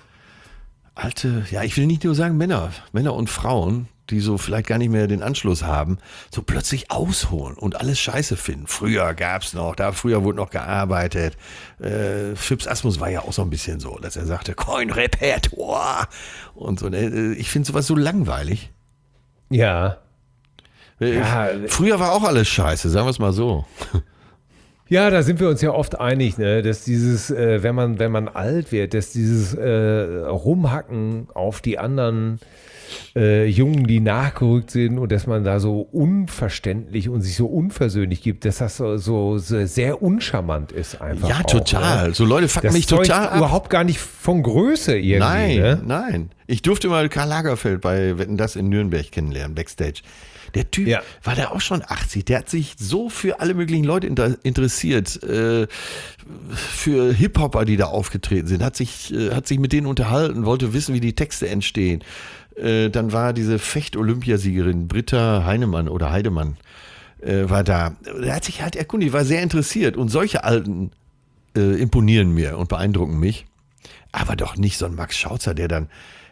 ich will nicht nur sagen Männer und Frauen, die so vielleicht gar nicht mehr den Anschluss haben, so plötzlich ausholen und alles scheiße finden. Früher gab's noch, früher wurde noch gearbeitet. Phipps Asmus war ja auch so ein bisschen so, dass er sagte, kein Repertoire und so. Ich finde sowas so langweilig. Ja. Früher war auch alles scheiße, sagen wir es mal so. Ja, da sind wir uns ja oft einig, ne? Dass dieses, wenn man alt wird, dass dieses Rumhacken auf die anderen Jungen, die nachgerückt sind, und dass man da so unverständlich und sich so unversöhnlich gibt, dass das so sehr uncharmant ist einfach. Ja, auch, total. Ne? So Leute fucken mich total ab. Überhaupt gar nicht von Größe irgendwie. Nein. Ich durfte mal Karl Lagerfeld bei Wetten, das in Nürnberg kennenlernen, Backstage. Der Typ war da auch schon 80. Der hat sich so für alle möglichen Leute interessiert. Für Hip-Hopper, die da aufgetreten sind. Hat sich mit denen unterhalten, wollte wissen, wie die Texte entstehen. Dann war diese Fecht-Olympiasiegerin Britta Heinemann war da. Der hat sich halt erkundigt, war sehr interessiert. Und solche Alten imponieren mir und beeindrucken mich. Aber doch nicht so ein Max Schautzer, der dann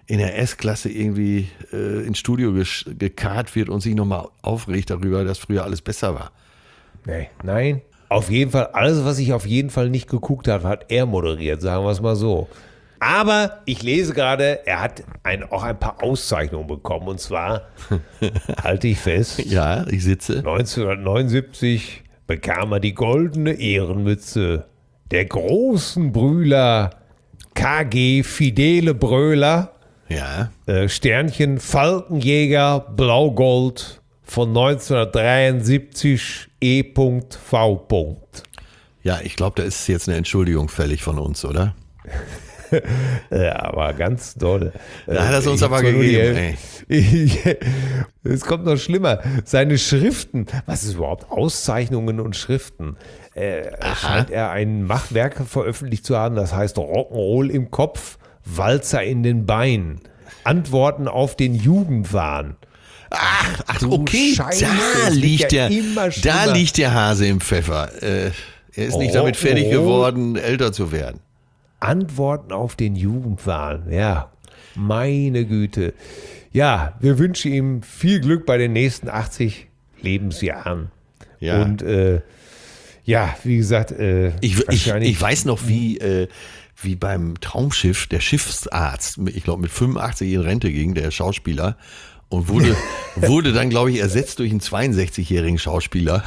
in der S-Klasse irgendwie ins Studio gekarrt wird und sich nochmal aufregt darüber, dass früher alles besser war. Nee, nein. Auf jeden Fall, alles, was ich auf jeden Fall nicht geguckt habe, hat er moderiert, sagen wir es mal so. Aber ich lese gerade, er hat auch ein paar Auszeichnungen bekommen. Und zwar, halte ich fest, Ja, ich sitze. 1979 bekam er die goldene Ehrenmütze der großen Brühler KG Fidele Bröler, Ja. Sternchen Falkenjäger Blaugold von 1973 E.V. Ja, ich glaube, da ist jetzt eine Entschuldigung fällig von uns, oder? Ja, aber ganz doll. Da hat er es uns Ich aber hab zwar nur gegeben, Es kommt noch schlimmer. Seine Schriften, was ist überhaupt Auszeichnungen und Schriften? Scheint er ein Machwerk veröffentlicht zu haben, das heißt Rock'n'Roll im Kopf, Walzer in den Beinen, Antworten auf den Jugendwahn. Ach, Du okay, Scheiße, da es wird liegt ja der, immer da schlimmer. liegt der Hase im Pfeffer. Er ist nicht damit fertig geworden, älter zu werden. Antworten auf den Jugendwahn, ja, meine Güte. Ja, wir wünschen ihm viel Glück bei den nächsten 80 Lebensjahren. Ja. Und ja, wie gesagt, Ich weiß noch, wie beim Traumschiff der Schiffsarzt, ich glaube mit 85 in Rente ging, der Schauspieler, und wurde dann, glaube ich, ersetzt durch einen 62-jährigen Schauspieler.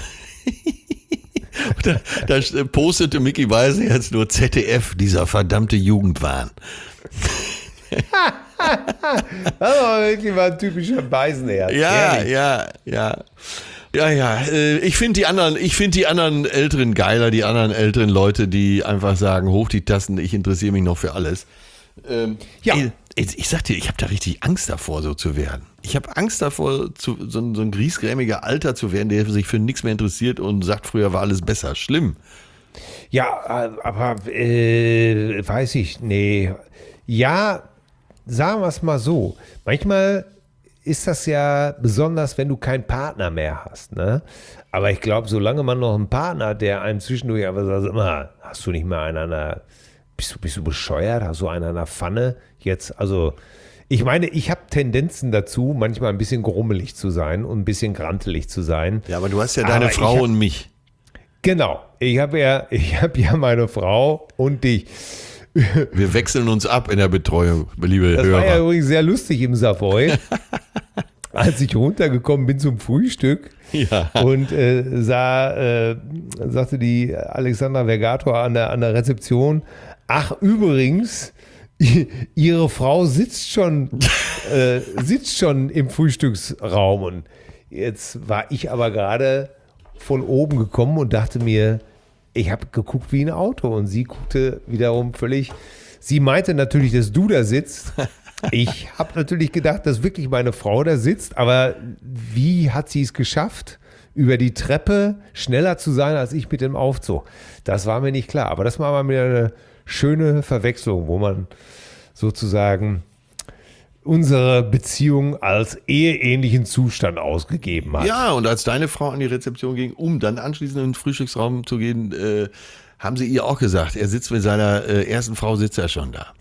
Da postete Micky Weiser jetzt nur ZDF, dieser verdammte Jugendwahn. das war wirklich mal ein typischer Beisenherz. Ehrlich. Ja. Ich finde die anderen Älteren geiler, die anderen älteren Leute, die einfach sagen, hoch die Tassen, ich interessiere mich noch für alles. Ich sag dir, ich habe da richtig Angst davor, so zu werden. Ich habe Angst davor, so ein griesgrämiger Alter zu werden, der sich für nichts mehr interessiert und sagt, früher war alles besser. Schlimm. Ja, aber weiß ich, nee. Ja, sagen wir es mal so. Manchmal ist das ja besonders, wenn du keinen Partner mehr hast. Ne? Aber ich glaube, solange man noch einen Partner hat, der einem zwischendurch aber sagt, immer, hast du nicht mehr einen an der, bist du bescheuert? Hast du einen an der Pfanne? Jetzt, also, ich meine, ich habe Tendenzen dazu, manchmal ein bisschen grummelig zu sein und ein bisschen grantelig zu sein. Ja, aber du hast ja deine Frau und mich. Genau, ich habe ja meine Frau und dich. Wir wechseln uns ab in der Betreuung, liebe Das Hörer. war ja übrigens sehr lustig im Savoy, als ich runtergekommen bin zum Frühstück Ja. und sagte die Alexandra Vergator an der Rezeption, ach übrigens, ihre Frau sitzt schon im Frühstücksraum. Und jetzt war ich aber gerade von oben gekommen und dachte mir, ich habe geguckt wie ein Auto und sie guckte wiederum völlig, sie meinte natürlich, dass du da sitzt. Ich habe natürlich gedacht, dass wirklich meine Frau da sitzt, aber wie hat sie es geschafft, über die Treppe schneller zu sein als ich mit dem Aufzug? Das war mir nicht klar, aber das war mal wieder eine schöne Verwechslung, wo man sozusagen unsere Beziehung als eheähnlichen Zustand ausgegeben hat. Ja, und als deine Frau an die Rezeption ging, um dann anschließend in den Frühstücksraum zu gehen, haben sie ihr auch gesagt, er sitzt mit seiner ersten Frau, sitzt er schon da.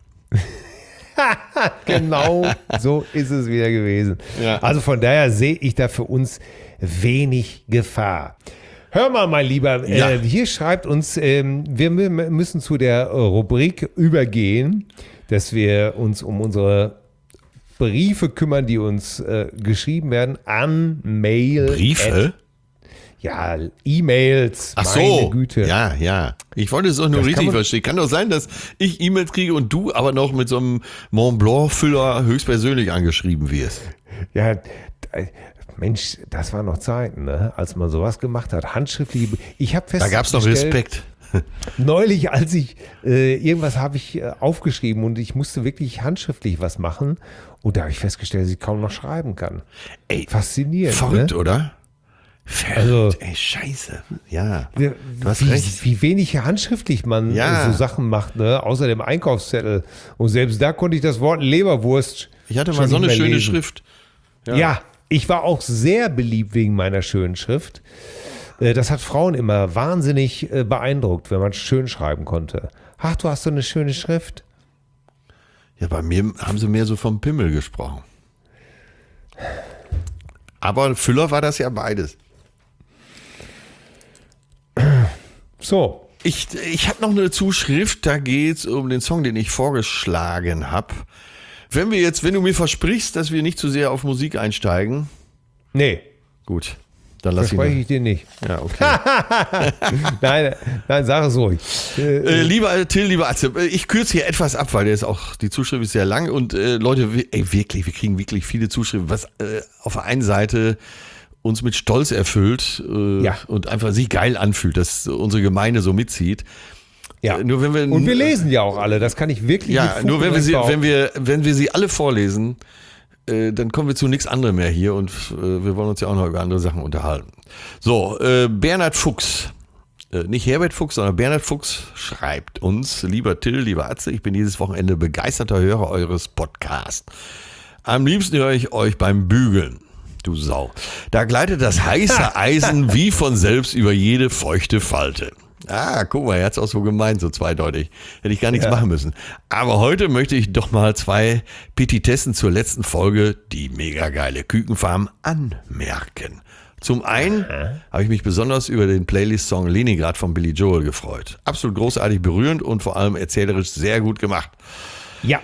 Genau so ist es wieder gewesen. Ja. Also von daher sehe ich da für uns wenig Gefahr. Hör mal, mein Lieber, hier schreibt uns, wir müssen zu der Rubrik übergehen, dass wir uns um unsere Briefe kümmern, die uns geschrieben werden an Mail. Briefe? Ja, E-Mails, Ach meine so, Güte. ja. Ich wollte es auch nur Das richtig kann man- verstehen. Kann doch sein, dass ich E-Mails kriege und du aber noch mit so einem Mont Blanc-Füller höchstpersönlich angeschrieben wirst. Ja, Mensch, das waren noch Zeiten, ne? Als man sowas gemacht hat. Handschriftliche. Ich habe Da gab es noch festgestellt, Respekt. neulich, als ich irgendwas habe ich aufgeschrieben und ich musste wirklich handschriftlich was machen und da habe ich festgestellt, dass ich kaum noch schreiben kann. Ey, Faszinierend. verrückt, ne? oder? Verrückt, Also- ey, scheiße. Ja, Wie, du hast recht. wie wenig handschriftlich man Ja. so Sachen macht, ne? Außer dem Einkaufszettel. Und selbst da konnte ich das Wort Leberwurst. Ich hatte schon mal so nicht eine mehr schöne lesen. Schrift. Ja, ich war auch sehr beliebt wegen meiner schönen Schrift. Das hat Frauen immer wahnsinnig beeindruckt, wenn man schön schreiben konnte. Ach, du hast so eine schöne Schrift. Ja, bei mir haben sie mehr so vom Pimmel gesprochen. Aber Füller war das ja beides. So. Ich habe noch eine Zuschrift, da geht es um den Song, den ich vorgeschlagen habe. Wenn du mir versprichst, dass wir nicht zu sehr auf Musik einsteigen. Nee. Gut, dann lass Verspreche ich dir nicht. Ja, okay. Nein, sag es ruhig. Lieber Till, lieber Atze, ich kürze hier etwas ab, weil die Zuschrift ist sehr lang und Leute, wir kriegen wirklich viele Zuschriften, was auf der einen Seite uns mit Stolz erfüllt und einfach sich geil anfühlt, dass unsere Gemeinde so mitzieht. Ja. Nur wenn und wir lesen ja auch alle, das kann ich wirklich nicht nur wenn wir sie alle vorlesen, dann kommen wir zu nichts anderem mehr hier und wir wollen uns ja auch noch über andere Sachen unterhalten. So, Bernhard Fuchs, nicht Herbert Fuchs, sondern Bernhard Fuchs schreibt uns: Lieber Till, lieber Atze, ich bin dieses Wochenende begeisterter Hörer eures Podcasts. Am liebsten höre ich euch beim Bügeln. Du Sau. Da gleitet das heiße Eisen wie von selbst über jede feuchte Falte. Guck mal, er hat es auch so gemeint, so zweideutig. Hätte ich gar nichts machen müssen. Aber heute möchte ich doch mal 2 Petitessen zur letzten Folge, die mega geile Kükenfarm, anmerken. Zum einen habe ich mich besonders über den Playlist-Song Leningrad von Billy Joel gefreut. Absolut großartig berührend und vor allem erzählerisch sehr gut gemacht. Ja.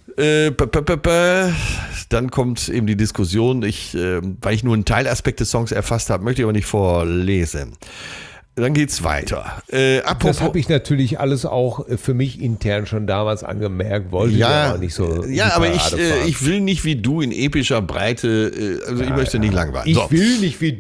Dann kommt eben die Diskussion, weil ich nur einen Teilaspekt des Songs erfasst habe, möchte ich aber nicht vorlesen. Dann geht's weiter. Das habe ich natürlich alles auch für mich intern schon damals angemerkt, wollte ich aber nicht so. Ja, aber ich will nicht wie du in epischer Breite, ich möchte nicht langweilen. Ich will nicht wie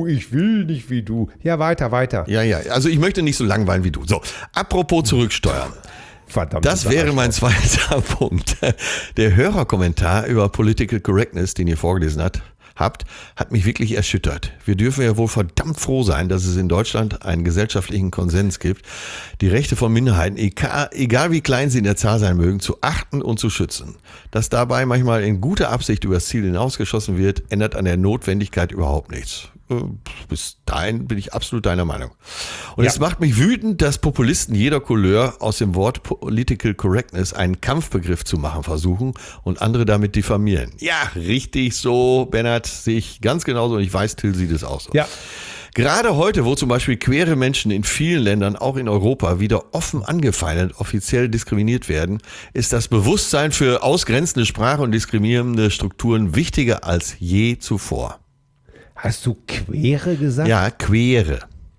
du. Ja, weiter. Ja, also ich möchte nicht so langweilen wie du. So, apropos zurücksteuern. Verdammt. Das wäre mein zweiter Punkt. Der Hörerkommentar über Political Correctness, den ihr vorgelesen habt, hat mich wirklich erschüttert. Wir dürfen ja wohl verdammt froh sein, dass es in Deutschland einen gesellschaftlichen Konsens gibt, die Rechte von Minderheiten, egal wie klein sie in der Zahl sein mögen, zu achten und zu schützen. Dass dabei manchmal in guter Absicht übers Ziel hinausgeschossen wird, ändert an der Notwendigkeit überhaupt nichts. Bis dahin bin ich absolut deiner Meinung. Und es macht mich wütend, dass Populisten jeder Couleur aus dem Wort Political Correctness einen Kampfbegriff zu machen versuchen und andere damit diffamieren. Ja, richtig so, Bernhard, sehe ich ganz genauso und ich weiß, Till sieht es auch so. Ja. Gerade heute, wo zum Beispiel queere Menschen in vielen Ländern, auch in Europa, wieder offen angefeindet, offiziell diskriminiert werden, ist das Bewusstsein für ausgrenzende Sprache und diskriminierende Strukturen wichtiger als je zuvor. Hast du Quere gesagt? Ja, Quere.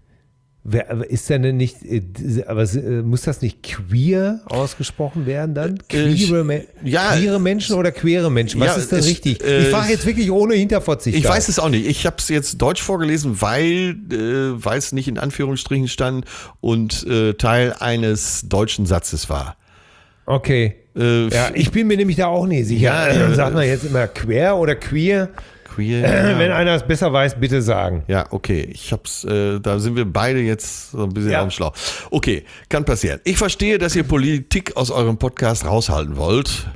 Ist denn nicht, aber muss das nicht queer ausgesprochen werden dann? Queere Menschen oder queere Menschen? Was ist denn richtig? Ich frage jetzt wirklich ohne Hinterfotzigkeit. Ich weiß es auch nicht. Ich habe es jetzt deutsch vorgelesen, weil es nicht in Anführungsstrichen stand und Teil eines deutschen Satzes war. Okay. Ich bin mir nämlich da auch nicht sicher. Sagt man jetzt immer quer oder queer? Wenn einer es besser weiß, bitte sagen. Ja, okay. Da sind wir beide jetzt so ein bisschen auf dem Schlauch. Okay, kann passieren. Ich verstehe, dass ihr Politik aus eurem Podcast raushalten wollt.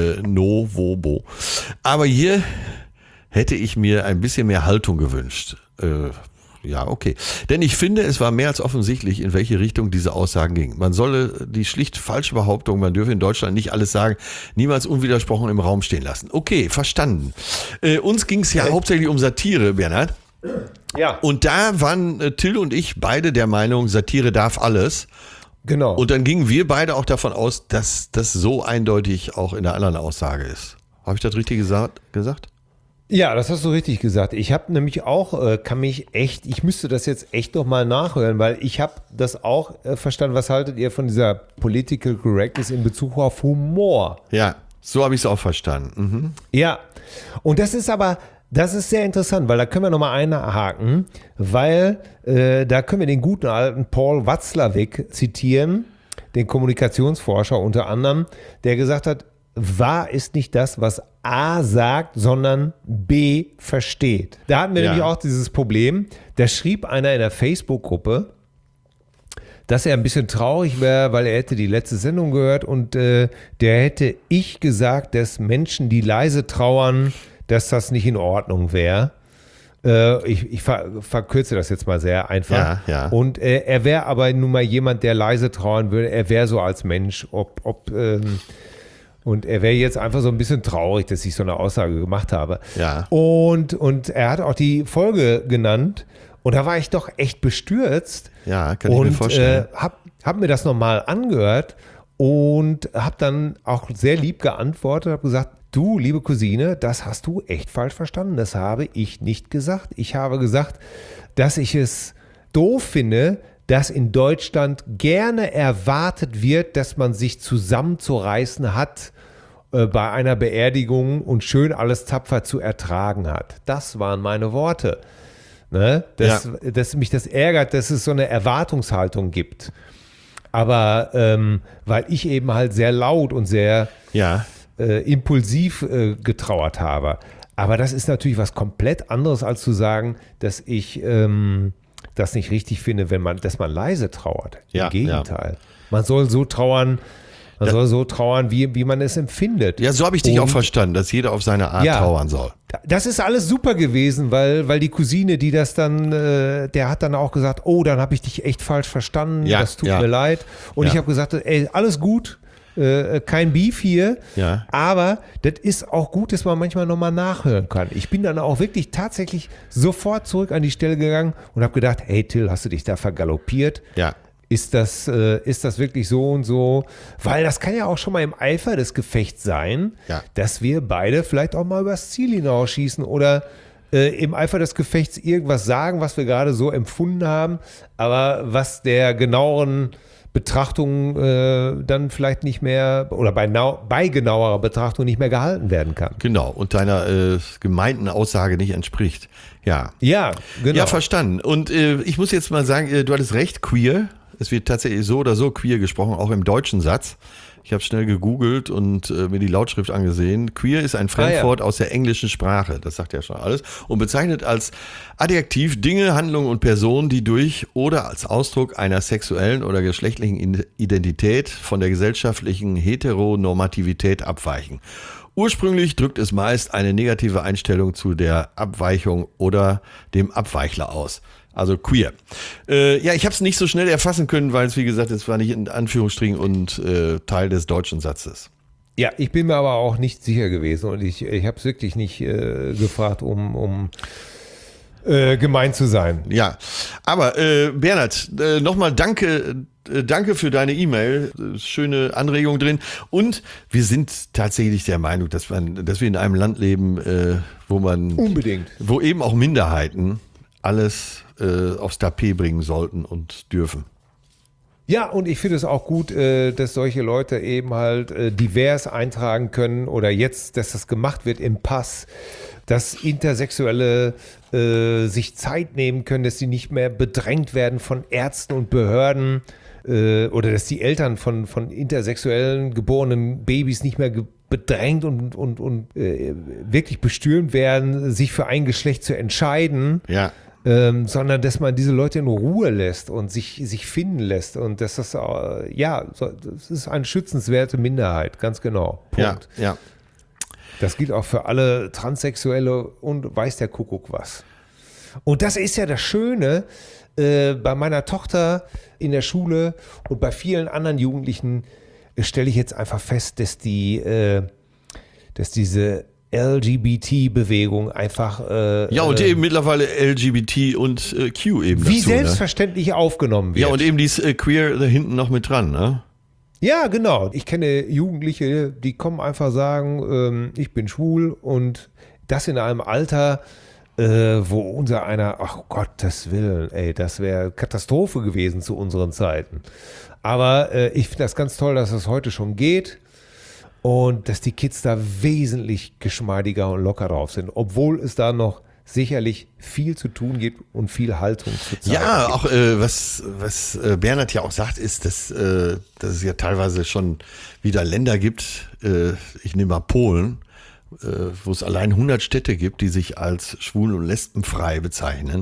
Aber hier hätte ich mir ein bisschen mehr Haltung gewünscht. Ja, okay. Denn ich finde, es war mehr als offensichtlich, in welche Richtung diese Aussagen gingen. Man solle die schlicht falsche Behauptung, man dürfe in Deutschland nicht alles sagen, niemals unwidersprochen im Raum stehen lassen. Okay, verstanden. Uns ging es ja hauptsächlich um Satire, Bernhard. Ja. Und da waren Till und ich beide der Meinung, Satire darf alles. Genau. Und dann gingen wir beide auch davon aus, dass das so eindeutig auch in der anderen Aussage ist. Habe ich das richtig gesagt? Ja, das hast du richtig gesagt. Ich habe nämlich auch, ich müsste das jetzt echt noch mal nachhören, weil ich habe das auch verstanden. Was haltet ihr von dieser Political Correctness in Bezug auf Humor? Ja, so habe ich es auch verstanden. Mhm. Ja, und das ist sehr interessant, weil da können wir noch mal einhaken, weil da können wir den guten alten Paul Watzlawick zitieren, den Kommunikationsforscher unter anderem, der gesagt hat, wahr ist nicht das, was A sagt, sondern B versteht. Da hatten wir nämlich auch dieses Problem. Da schrieb einer in der Facebook-Gruppe, dass er ein bisschen traurig wäre, weil er hätte die letzte Sendung gehört und der hätte ich gesagt, dass Menschen, die leise trauern, dass das nicht in Ordnung wäre. Ich verkürze das jetzt mal sehr einfach. Ja. Und er wäre aber nun mal jemand, der leise trauern würde. Er wäre so als Mensch, Und er wäre jetzt einfach so ein bisschen traurig, dass ich so eine Aussage gemacht habe. Ja. Und er hat auch die Folge genannt. Und da war ich doch echt bestürzt. Ja, kann ich mir vorstellen. Hab mir das nochmal angehört und habe dann auch sehr lieb geantwortet, habe gesagt, du, liebe Cousine, das hast du echt falsch verstanden. Das habe ich nicht gesagt. Ich habe gesagt, dass ich es doof finde, dass in Deutschland gerne erwartet wird, dass man sich zusammenzureißen hat bei einer Beerdigung und schön alles tapfer zu ertragen hat. Das waren meine Worte. Ne? Dass mich das ärgert, dass es so eine Erwartungshaltung gibt. Aber weil ich eben halt sehr laut und sehr impulsiv getrauert habe. Aber das ist natürlich was komplett anderes, als zu sagen, dass ich das nicht richtig finde, dass man leise trauert. Im Gegenteil. Ja. Man soll so trauern, wie man es empfindet. Ja, so habe ich dich auch verstanden, dass jeder auf seine Art trauern soll. Das ist alles super gewesen, weil die Cousine, die das dann, der hat dann auch gesagt, oh, dann habe ich dich echt falsch verstanden, das tut mir leid. Und ich habe gesagt, ey, alles gut, kein Beef hier, aber das ist auch gut, dass man manchmal nochmal nachhören kann. Ich bin dann auch wirklich tatsächlich sofort zurück an die Stelle gegangen und habe gedacht, hey Till, hast du dich da vergaloppiert? Ja. Ist das wirklich so und so? Weil das kann ja auch schon mal im Eifer des Gefechts sein, dass wir beide vielleicht auch mal übers Ziel hinausschießen oder im Eifer des Gefechts irgendwas sagen, was wir gerade so empfunden haben, aber was der genaueren Betrachtung dann vielleicht nicht mehr oder bei genauerer Betrachtung nicht mehr gehalten werden kann. Genau, und deiner gemeinten Aussage nicht entspricht. Ja, genau. Ja, verstanden. Und ich muss jetzt mal sagen, du hattest recht, queer. Es wird tatsächlich so oder so queer gesprochen, auch im deutschen Satz. Ich habe schnell gegoogelt und mir die Lautschrift angesehen. Queer ist ein Fremdwort aus der englischen Sprache, das sagt ja schon alles, und bezeichnet als Adjektiv Dinge, Handlungen und Personen, die durch oder als Ausdruck einer sexuellen oder geschlechtlichen Identität von der gesellschaftlichen Heteronormativität abweichen. Ursprünglich drückt es meist eine negative Einstellung zu der Abweichung oder dem Abweichler aus. Also queer. Ich habe es nicht so schnell erfassen können, weil es, wie gesagt, es war nicht in Anführungsstrichen und Teil des deutschen Satzes. Ja, ich bin mir aber auch nicht sicher gewesen und ich habe es wirklich nicht gefragt, um gemein zu sein. Ja, aber Bernhard, nochmal danke für deine E-Mail, schöne Anregung drin. Und wir sind tatsächlich der Meinung, dass wir in einem Land leben, wo eben auch Minderheiten alles aufs Tapet bringen sollten und dürfen. Ja, und ich finde es auch gut, dass solche Leute eben halt divers eintragen können oder jetzt, dass das gemacht wird im Pass, dass Intersexuelle sich Zeit nehmen können, dass sie nicht mehr bedrängt werden von Ärzten und Behörden oder dass die Eltern von intersexuellen geborenen Babys nicht mehr bedrängt und wirklich bestürmt werden, sich für ein Geschlecht zu entscheiden. Ja. Sondern dass man diese Leute in Ruhe lässt und sich finden lässt und dass das ist eine schützenswerte Minderheit, ganz genau. Punkt. Ja. Das gilt auch für alle Transsexuelle und weiß der Kuckuck was. Und das ist ja das Schöne bei meiner Tochter in der Schule und bei vielen anderen Jugendlichen stelle ich jetzt einfach fest, dass diese LGBT-Bewegung einfach und eben mittlerweile LGBT und Q eben wie dazu, selbstverständlich aufgenommen wird. Ja, und eben dieses Queer da hinten noch mit dran, ne? Ja, genau. Ich kenne Jugendliche, die kommen einfach sagen, ich bin schwul und das in einem Alter, wo unser einer, ach Gottes Willen, ey, das wäre Katastrophe gewesen zu unseren Zeiten. Aber ich finde das ganz toll, dass es heute schon geht. Und dass die Kids da wesentlich geschmeidiger und locker drauf sind, obwohl es da noch sicherlich viel zu tun gibt und viel Haltung zu zeigen. Ja, gibt. Auch was Bernhard ja auch sagt, ist, dass es ja teilweise schon wieder Länder gibt, ich nehme mal Polen, wo es allein 100 Städte gibt, die sich als schwul- und lesbenfrei bezeichnen.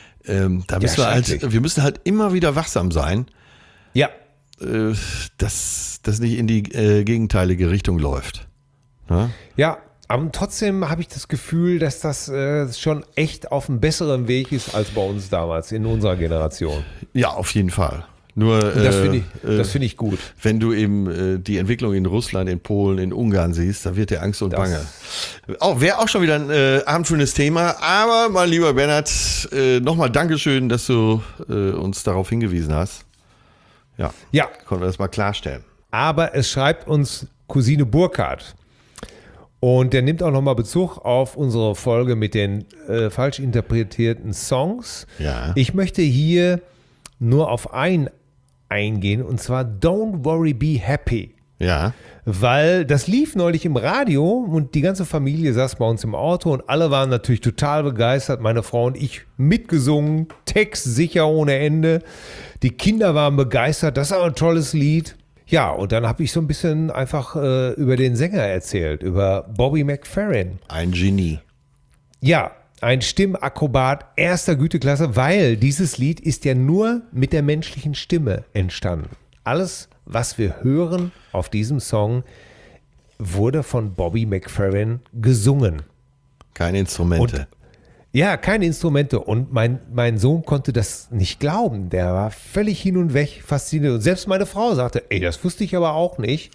Wir müssen halt immer wieder wachsam sein. Ja. Dass das nicht in die gegenteilige Richtung läuft. Ja, aber trotzdem habe ich das Gefühl, dass das schon echt auf einem besseren Weg ist als bei uns damals, in unserer Generation. Ja, auf jeden Fall. Nur, das finde ich gut. Wenn du eben die Entwicklung in Russland, in Polen, in Ungarn siehst, da wird dir Angst und Bange. Wäre auch schon wieder ein abendschönes Thema. Aber, mein lieber Bernhard, nochmal Dankeschön, dass du uns darauf hingewiesen hast. Ja, konnten wir das mal klarstellen. Aber es schreibt uns Cousine Burkhardt. Und der nimmt auch nochmal Bezug auf unsere Folge mit den falsch interpretierten Songs. Ja. Ich möchte hier nur auf einen eingehen, und zwar Don't Worry, Be Happy. Ja. Weil das lief neulich im Radio und die ganze Familie saß bei uns im Auto und alle waren natürlich total begeistert. Meine Frau und ich mitgesungen, Text sicher ohne Ende. Die Kinder waren begeistert, das ist aber ein tolles Lied. Ja, und dann habe ich so ein bisschen einfach über den Sänger erzählt, über Bobby McFerrin. Ein Genie. Ja, ein Stimmakrobat erster Güteklasse, weil dieses Lied ist ja nur mit der menschlichen Stimme entstanden. Alles, was wir hören auf diesem Song, wurde von Bobby McFerrin gesungen. Keine Instrumente. Ja, keine Instrumente. Und mein Sohn konnte das nicht glauben. Der war völlig hin und weg fasziniert. Und selbst meine Frau sagte, ey, das wusste ich aber auch nicht.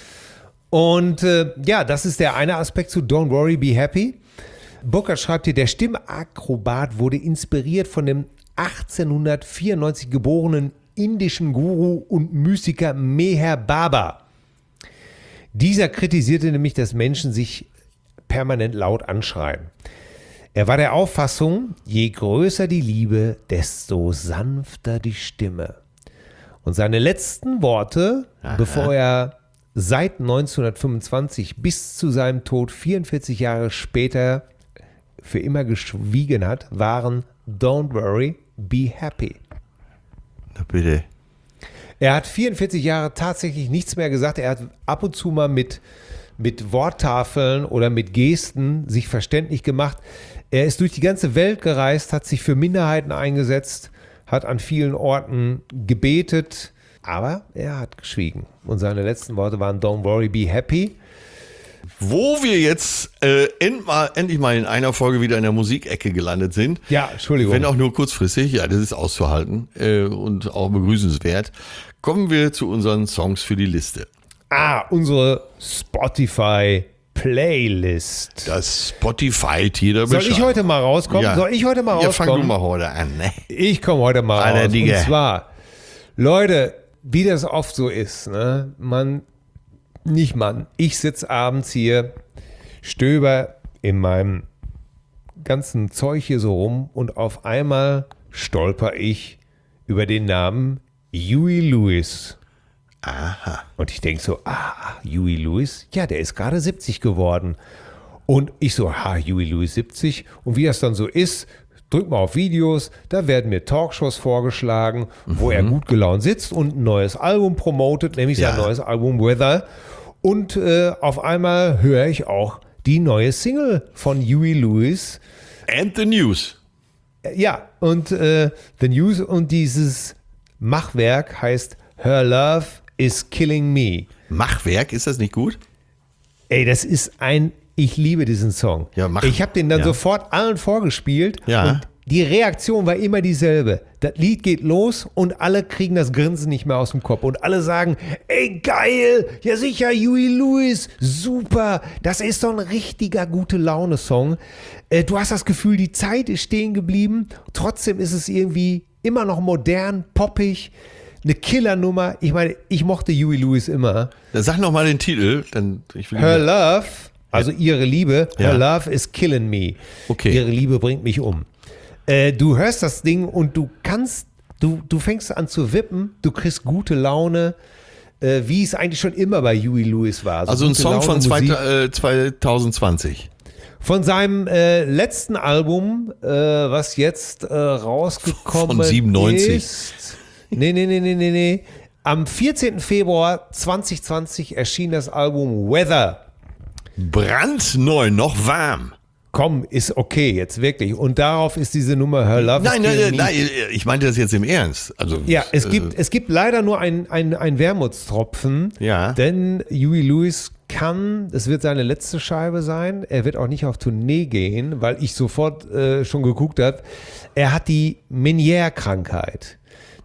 Und ja, das ist der eine Aspekt zu Don't Worry, Be Happy. Burkhardt schreibt hier, der Stimmakrobat wurde inspiriert von dem 1894 geborenen indischen Guru und Mystiker Meher Baba. Dieser kritisierte nämlich, dass Menschen sich permanent laut anschreien. Er war der Auffassung, je größer die Liebe, desto sanfter die Stimme. Und seine letzten Worte, bevor er seit 1925 bis zu seinem Tod 44 Jahre später für immer geschwiegen hat, waren Don't worry, be happy. Na bitte. Er hat 44 Jahre tatsächlich nichts mehr gesagt. Er hat ab und zu mal mit Worttafeln oder mit Gesten sich verständlich gemacht. Er ist durch die ganze Welt gereist, hat sich für Minderheiten eingesetzt, hat an vielen Orten gebetet, aber er hat geschwiegen. Und seine letzten Worte waren Don't worry, be happy. Wo wir jetzt endlich mal in einer Folge wieder in der Musikecke gelandet sind. Ja, Entschuldigung. Wenn auch nur kurzfristig, ja, das ist auszuhalten und auch begrüßenswert. Kommen wir zu unseren Songs für die Liste. Unsere Spotify-Playlist. Das Spotify-Tier der Bescheid. Soll ich heute mal rauskommen? Ja. Ja, fang du mal heute an. Ne? Ich komme heute mal raus. Und zwar, Leute, wie das oft so ist, ne? Ich sitze abends hier, stöber in meinem ganzen Zeug hier so rum und auf einmal stolper ich über den Namen Huey Lewis. Aha. Und ich denke so, Huey Lewis, ja, der ist gerade 70 geworden. Und ich so, Huey Lewis 70. Und wie das dann so ist, drück mal auf Videos, da werden mir Talkshows vorgeschlagen, wo er gut gelaunt sitzt und ein neues Album promotet, nämlich sein neues Album Weather. Und auf einmal höre ich auch die neue Single von Huey Lewis. And the News. Ja, und The News und dieses Machwerk heißt Her Love is Killing Me. Machwerk, ist das nicht gut? Ey, das ist ich liebe diesen Song. Ja, ich habe den dann sofort allen vorgespielt und die Reaktion war immer dieselbe. Das Lied geht los und alle kriegen das Grinsen nicht mehr aus dem Kopf. Und alle sagen, ey geil, ja sicher, Huey Lewis, super, das ist doch ein richtiger Gute-Laune-Song. Du hast das Gefühl, die Zeit ist stehen geblieben. Trotzdem ist es irgendwie immer noch modern, poppig. Eine Killernummer. Ich meine, ich mochte Huey Lewis immer. Dann sag noch mal den Titel. Her Love, also ihre Liebe, Her Love is killing me. Okay. Ihre Liebe bringt mich um. Du hörst das Ding und du fängst an zu wippen, du kriegst gute Laune, wie es eigentlich schon immer bei Huey Lewis war. Also ein Song von 2020. Von seinem letzten Album, was jetzt rausgekommen von 97. ist. Nee. Am 14. Februar 2020 erschien das Album Weather. Brandneu, noch warm. Komm, ist okay, jetzt wirklich. Und darauf ist diese Nummer Her Love. Nein, ich meinte das jetzt im Ernst. Also, ja, es gibt leider nur ein Wermutstropfen, denn Huey Lewis das wird seine letzte Scheibe sein. Er wird auch nicht auf Tournee gehen, weil ich sofort schon geguckt habe. Er hat die Meniere-Krankheit.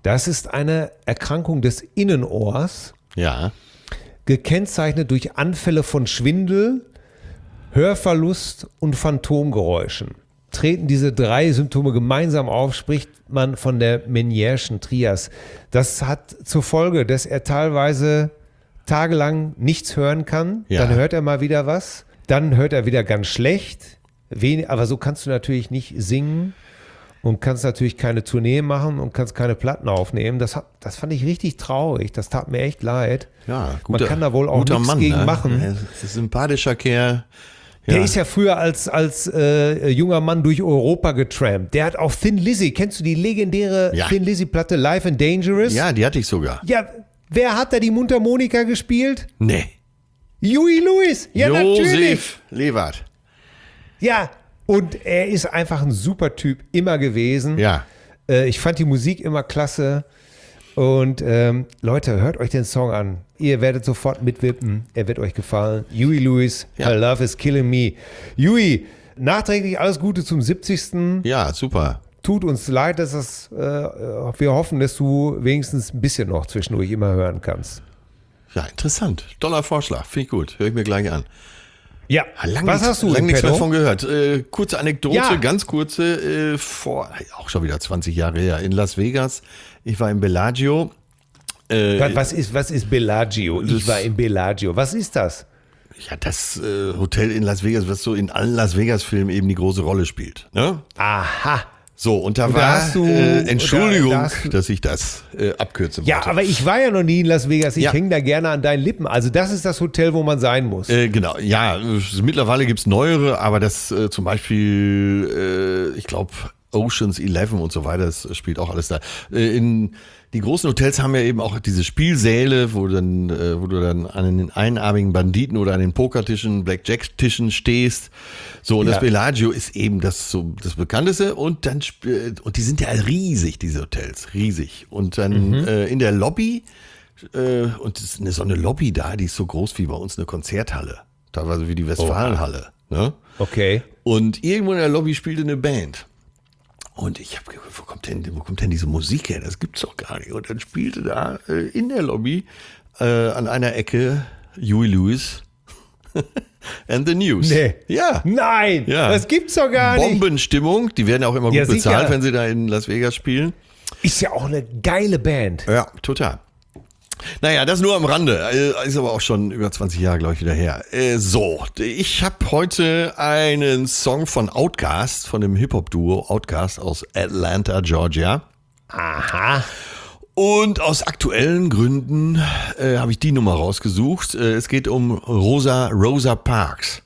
Das ist eine Erkrankung des Innenohrs, Ja. gekennzeichnet durch Anfälle von Schwindel, Hörverlust und Phantomgeräuschen. Treten diese 3 Symptome gemeinsam auf, spricht man von der Meniere'schen Trias. Das hat zur Folge, dass er teilweise tagelang nichts hören kann, Ja. dann hört er mal wieder was, dann hört er wieder ganz schlecht, aber so kannst du natürlich nicht singen und kannst natürlich keine Tournee machen und kannst keine Platten aufnehmen. Das fand ich richtig traurig, das tat mir echt leid. Ja, Man kann da wohl auch nichts gegen machen. Er ist ein sympathischer Kerl. Der ist ja früher als junger Mann durch Europa getrampt. Der hat auch Thin Lizzy, kennst du die legendäre Ja. Thin Lizzy-Platte Live and Dangerous? Ja, die hatte ich sogar. Ja, wer hat da die Mundharmonika gespielt? Nee. Huey Lewis. Ja, natürlich. Josef Lewert. Ja, und er ist einfach ein super Typ, immer gewesen. Ja. Ich fand die Musik immer klasse. Und Leute, hört euch den Song an. Ihr werdet sofort mitwippen. Er wird euch gefallen. Huey Lewis, Ja. Her Love is Killing Me. Huey, nachträglich alles Gute zum 70. Ja, super. Tut uns leid, dass wir hoffen, dass du wenigstens ein bisschen noch zwischendurch immer hören kannst. Ja, interessant. Toller Vorschlag. Finde ich gut. Höre ich mir gleich an. Ja, was hast du Lange im nichts mehr Petto? von gehört. Kurze Anekdote, Ja. ganz kurze, vor auch schon wieder 20 Jahre her, in Las Vegas. Ich war im Bellagio. Was ist Bellagio? Ich Das- war in Bellagio. Was ist das? Ja, das Hotel in Las Vegas, was so in allen Las Vegas-Filmen eben die große Rolle spielt. Ne? Aha. So, und da Und da war hast du- Entschuldigung, da hast du- dass ich das abkürzen Ja, wollte. aber ich war ja noch nie in Las Vegas. Ich Ja. hänge da gerne an deinen Lippen. Also das ist das Hotel, wo man sein muss. Genau, ja, mittlerweile gibt's neuere, aber das zum Beispiel, ich glaube, Ocean's 11 und so weiter, das spielt auch alles da. Die großen Hotels haben ja eben auch diese Spielsäle, wo du dann an den einarmigen Banditen oder an den Pokertischen, Blackjack-Tischen stehst. So, und das Ja. Bellagio ist eben das bekannteste und dann und die sind ja riesig, diese Hotels, riesig. Und dann in der Lobby, und es ist so eine Lobby da, die ist so groß wie bei uns eine Konzerthalle. Teilweise wie die Westfalenhalle. Ne? Okay. Und irgendwo in der Lobby spielte eine Band. Und ich habe gedacht, wo kommt denn diese Musik her? Das gibt's doch gar nicht. Und dann spielte da in der Lobby an einer Ecke Huey Lewis and the News. Nee. Ja. Nein, Ja. das gibt's doch gar nicht. Bombenstimmung. Die werden auch immer gut Ja, bezahlt, sicher. wenn sie da in Las Vegas spielen. Ist ja auch eine geile Band. Ja, total. Naja, das nur am Rande. Ist aber auch schon über 20 Jahre, glaube ich, wieder her. So, ich habe heute einen Song von Outkast, von dem Hip-Hop-Duo Outkast aus Atlanta, Georgia. Aha. Und aus aktuellen Gründen habe ich die Nummer rausgesucht. Es geht um Rosa Parks.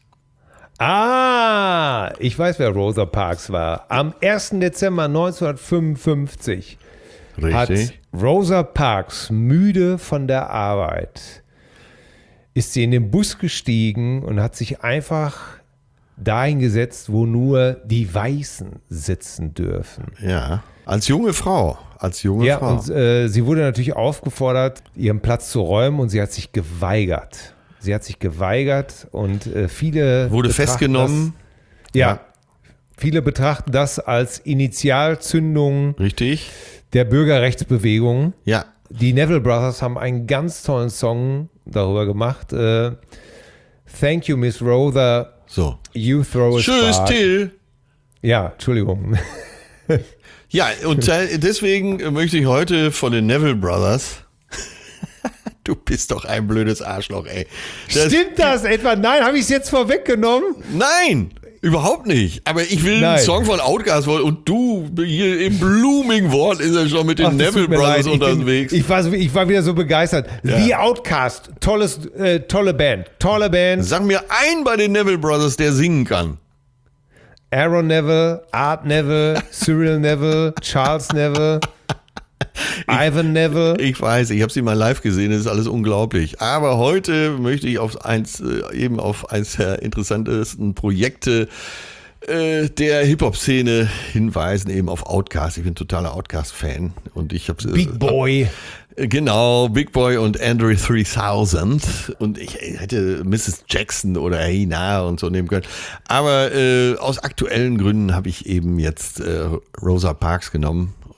Ah, ich weiß, wer Rosa Parks war. Am 1. Dezember 1955 hat Rosa Parks, müde von der Arbeit, ist sie in den Bus gestiegen und hat sich einfach dahin gesetzt, wo nur die Weißen sitzen dürfen. Ja, als junge Frau. Ja, Frau. und sie wurde natürlich aufgefordert, ihren Platz zu räumen, und sie hat sich geweigert. Und viele Wurde betrachten festgenommen. Das, viele betrachten das als Initialzündung Richtig? der Bürgerrechtsbewegung. Ja. Die Neville Brothers haben einen ganz tollen Song darüber gemacht. Thank you, Miss Rother. So. You throw a Tschüss, spark. Till. Ja, Entschuldigung. Ja, und deswegen möchte ich heute von den Neville Brothers. Du bist doch ein blödes Arschloch, ey. Stimmt das etwa? Nein, habe ich es jetzt vorweggenommen? Nein, überhaupt nicht. Aber ich will einen Nein. Song von Outkast wollen und du hier im Blooming Wort ist er schon mit den Ach, das Neville tut mir Brothers leid. unterwegs. Ich war wieder so begeistert. The Outkast, tolle Band. Sag mir einen bei den Neville Brothers, der singen kann. Aaron Neville, Art Neville, Cyril Neville, Charles Neville, Ivan Neville. Ich weiß, ich habe sie mal live gesehen, das ist alles unglaublich. Aber heute möchte ich auf eins der interessantesten Projekte der Hip-Hop-Szene hinweisen, eben auf Outkast. Ich bin totaler Outkast-Fan und ich habe Big Boy. Genau, Big Boy und Andre 3000. Und ich hätte Mrs. Jackson oder Hey Na und so nehmen können. Aber aus aktuellen Gründen habe ich eben jetzt Rosa Parks genommen.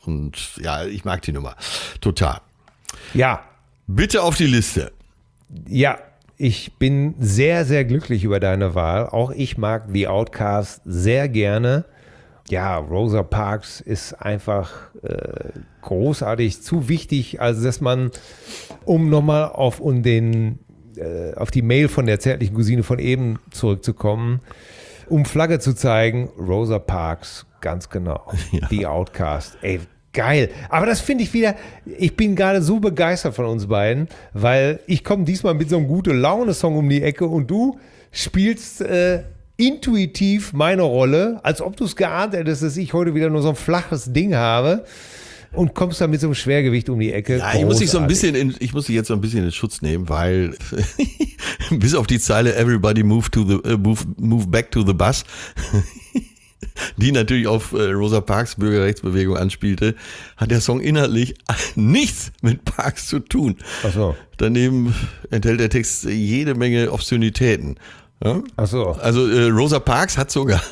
Und ja, ich mag die Nummer. Total. Ja, Bitte auf die Liste. ja, ich bin sehr, sehr glücklich über deine Wahl. Auch ich mag The Outcast sehr gerne. Ja, Rosa Parks ist einfach großartig, zu wichtig, also dass man, um nochmal auf die Mail von der zärtlichen Cousine von eben zurückzukommen, um Flagge zu zeigen, Rosa Parks, ganz genau, Ja. The Outcast, ey, geil. Aber das finde ich wieder, ich bin gerade so begeistert von uns beiden, weil ich komme diesmal mit so einem Gute-Laune-Song um die Ecke und du spielst intuitiv meine Rolle, als ob du es geahnt hättest, dass ich heute wieder nur so ein flaches Ding habe und kommst dann mit so einem Schwergewicht um die Ecke. Ja, ich muss dich jetzt so ein bisschen in Schutz nehmen, weil bis auf die Zeile Everybody move back to the bus, die natürlich auf Rosa Parks Bürgerrechtsbewegung anspielte, hat der Song inhaltlich nichts mit Parks zu tun. Ach so. Daneben enthält der Text jede Menge Obszönitäten. Ja? Ach so. Also Rosa Parks hat sogar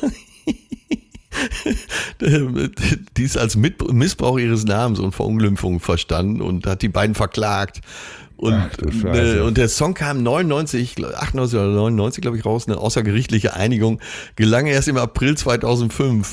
dies als Missbrauch ihres Namens und Verunglimpfung verstanden und hat die beiden verklagt. Und, Ach, du Scheiße. und der Song kam 98 oder 99, glaube ich, raus. Eine außergerichtliche Einigung gelang erst im April 2005.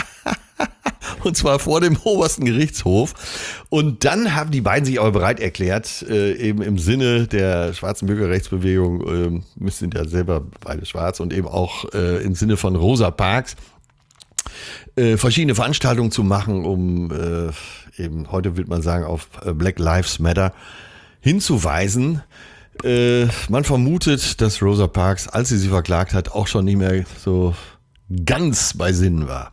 Und zwar vor dem obersten Gerichtshof. Und dann haben die beiden sich aber bereit erklärt, eben im Sinne der schwarzen Bürgerrechtsbewegung, sind ja selber beide schwarz, und eben auch im Sinne von Rosa Parks, verschiedene Veranstaltungen zu machen, um eben, heute würde man sagen, auf Black Lives Matter hinzuweisen. Man vermutet, dass Rosa Parks, als sie verklagt hat, auch schon nicht mehr so ganz bei Sinnen war.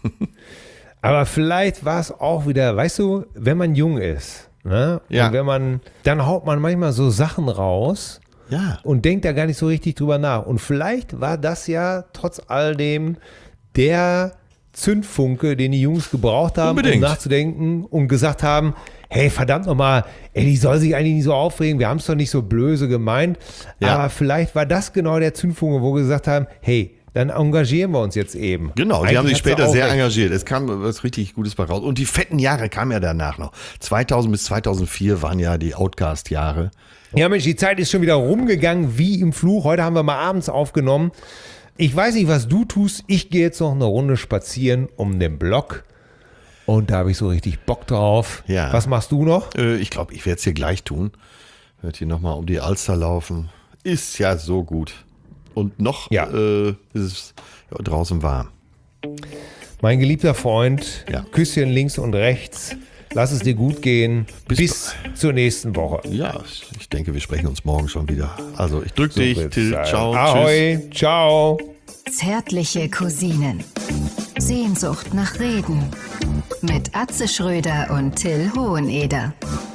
Aber vielleicht war es auch wieder, weißt du, wenn man jung ist, ne? Ja. Und dann haut man manchmal so Sachen raus Ja. und denkt da gar nicht so richtig drüber nach. Und vielleicht war das ja trotz all dem der Zündfunke, den die Jungs gebraucht haben, Unbedingt. um nachzudenken und gesagt haben, hey, verdammt nochmal, die soll sich eigentlich nicht so aufregen, wir haben es doch nicht so blöse gemeint. Ja. Aber vielleicht war das genau der Zündfunke, wo wir gesagt haben, hey, dann engagieren wir uns jetzt eben. Genau, die Eigentlich haben sich hat sie später auch sehr recht. engagiert. Es kam was richtig Gutes bei raus. Und die fetten Jahre kamen ja danach noch. 2000 bis 2004 waren ja die Outcast-Jahre. Ja, Mensch, die Zeit ist schon wieder rumgegangen wie im Fluch. Heute haben wir mal abends aufgenommen. Ich weiß nicht, was du tust. Ich gehe jetzt noch eine Runde spazieren um den Block. Und da habe ich so richtig Bock drauf. Ja. Was machst du noch? Ich glaube, ich werde es hier gleich tun. Werde hier nochmal um die Alster laufen. Ist ja so gut. Und noch Ja. ist es ja, draußen warm. Mein geliebter Freund, Ja. Küsschen links und rechts. Lass es dir gut gehen. Bis zur nächsten Woche. Ja, ich denke, wir sprechen uns morgen schon wieder. Also, ich drücke So dich. wird's Till, sein. ciao. Tschüss. Ahoi, ciao. Zärtliche Cousinen. Sehnsucht nach Reden. Mit Atze Schröder und Till Hoheneder.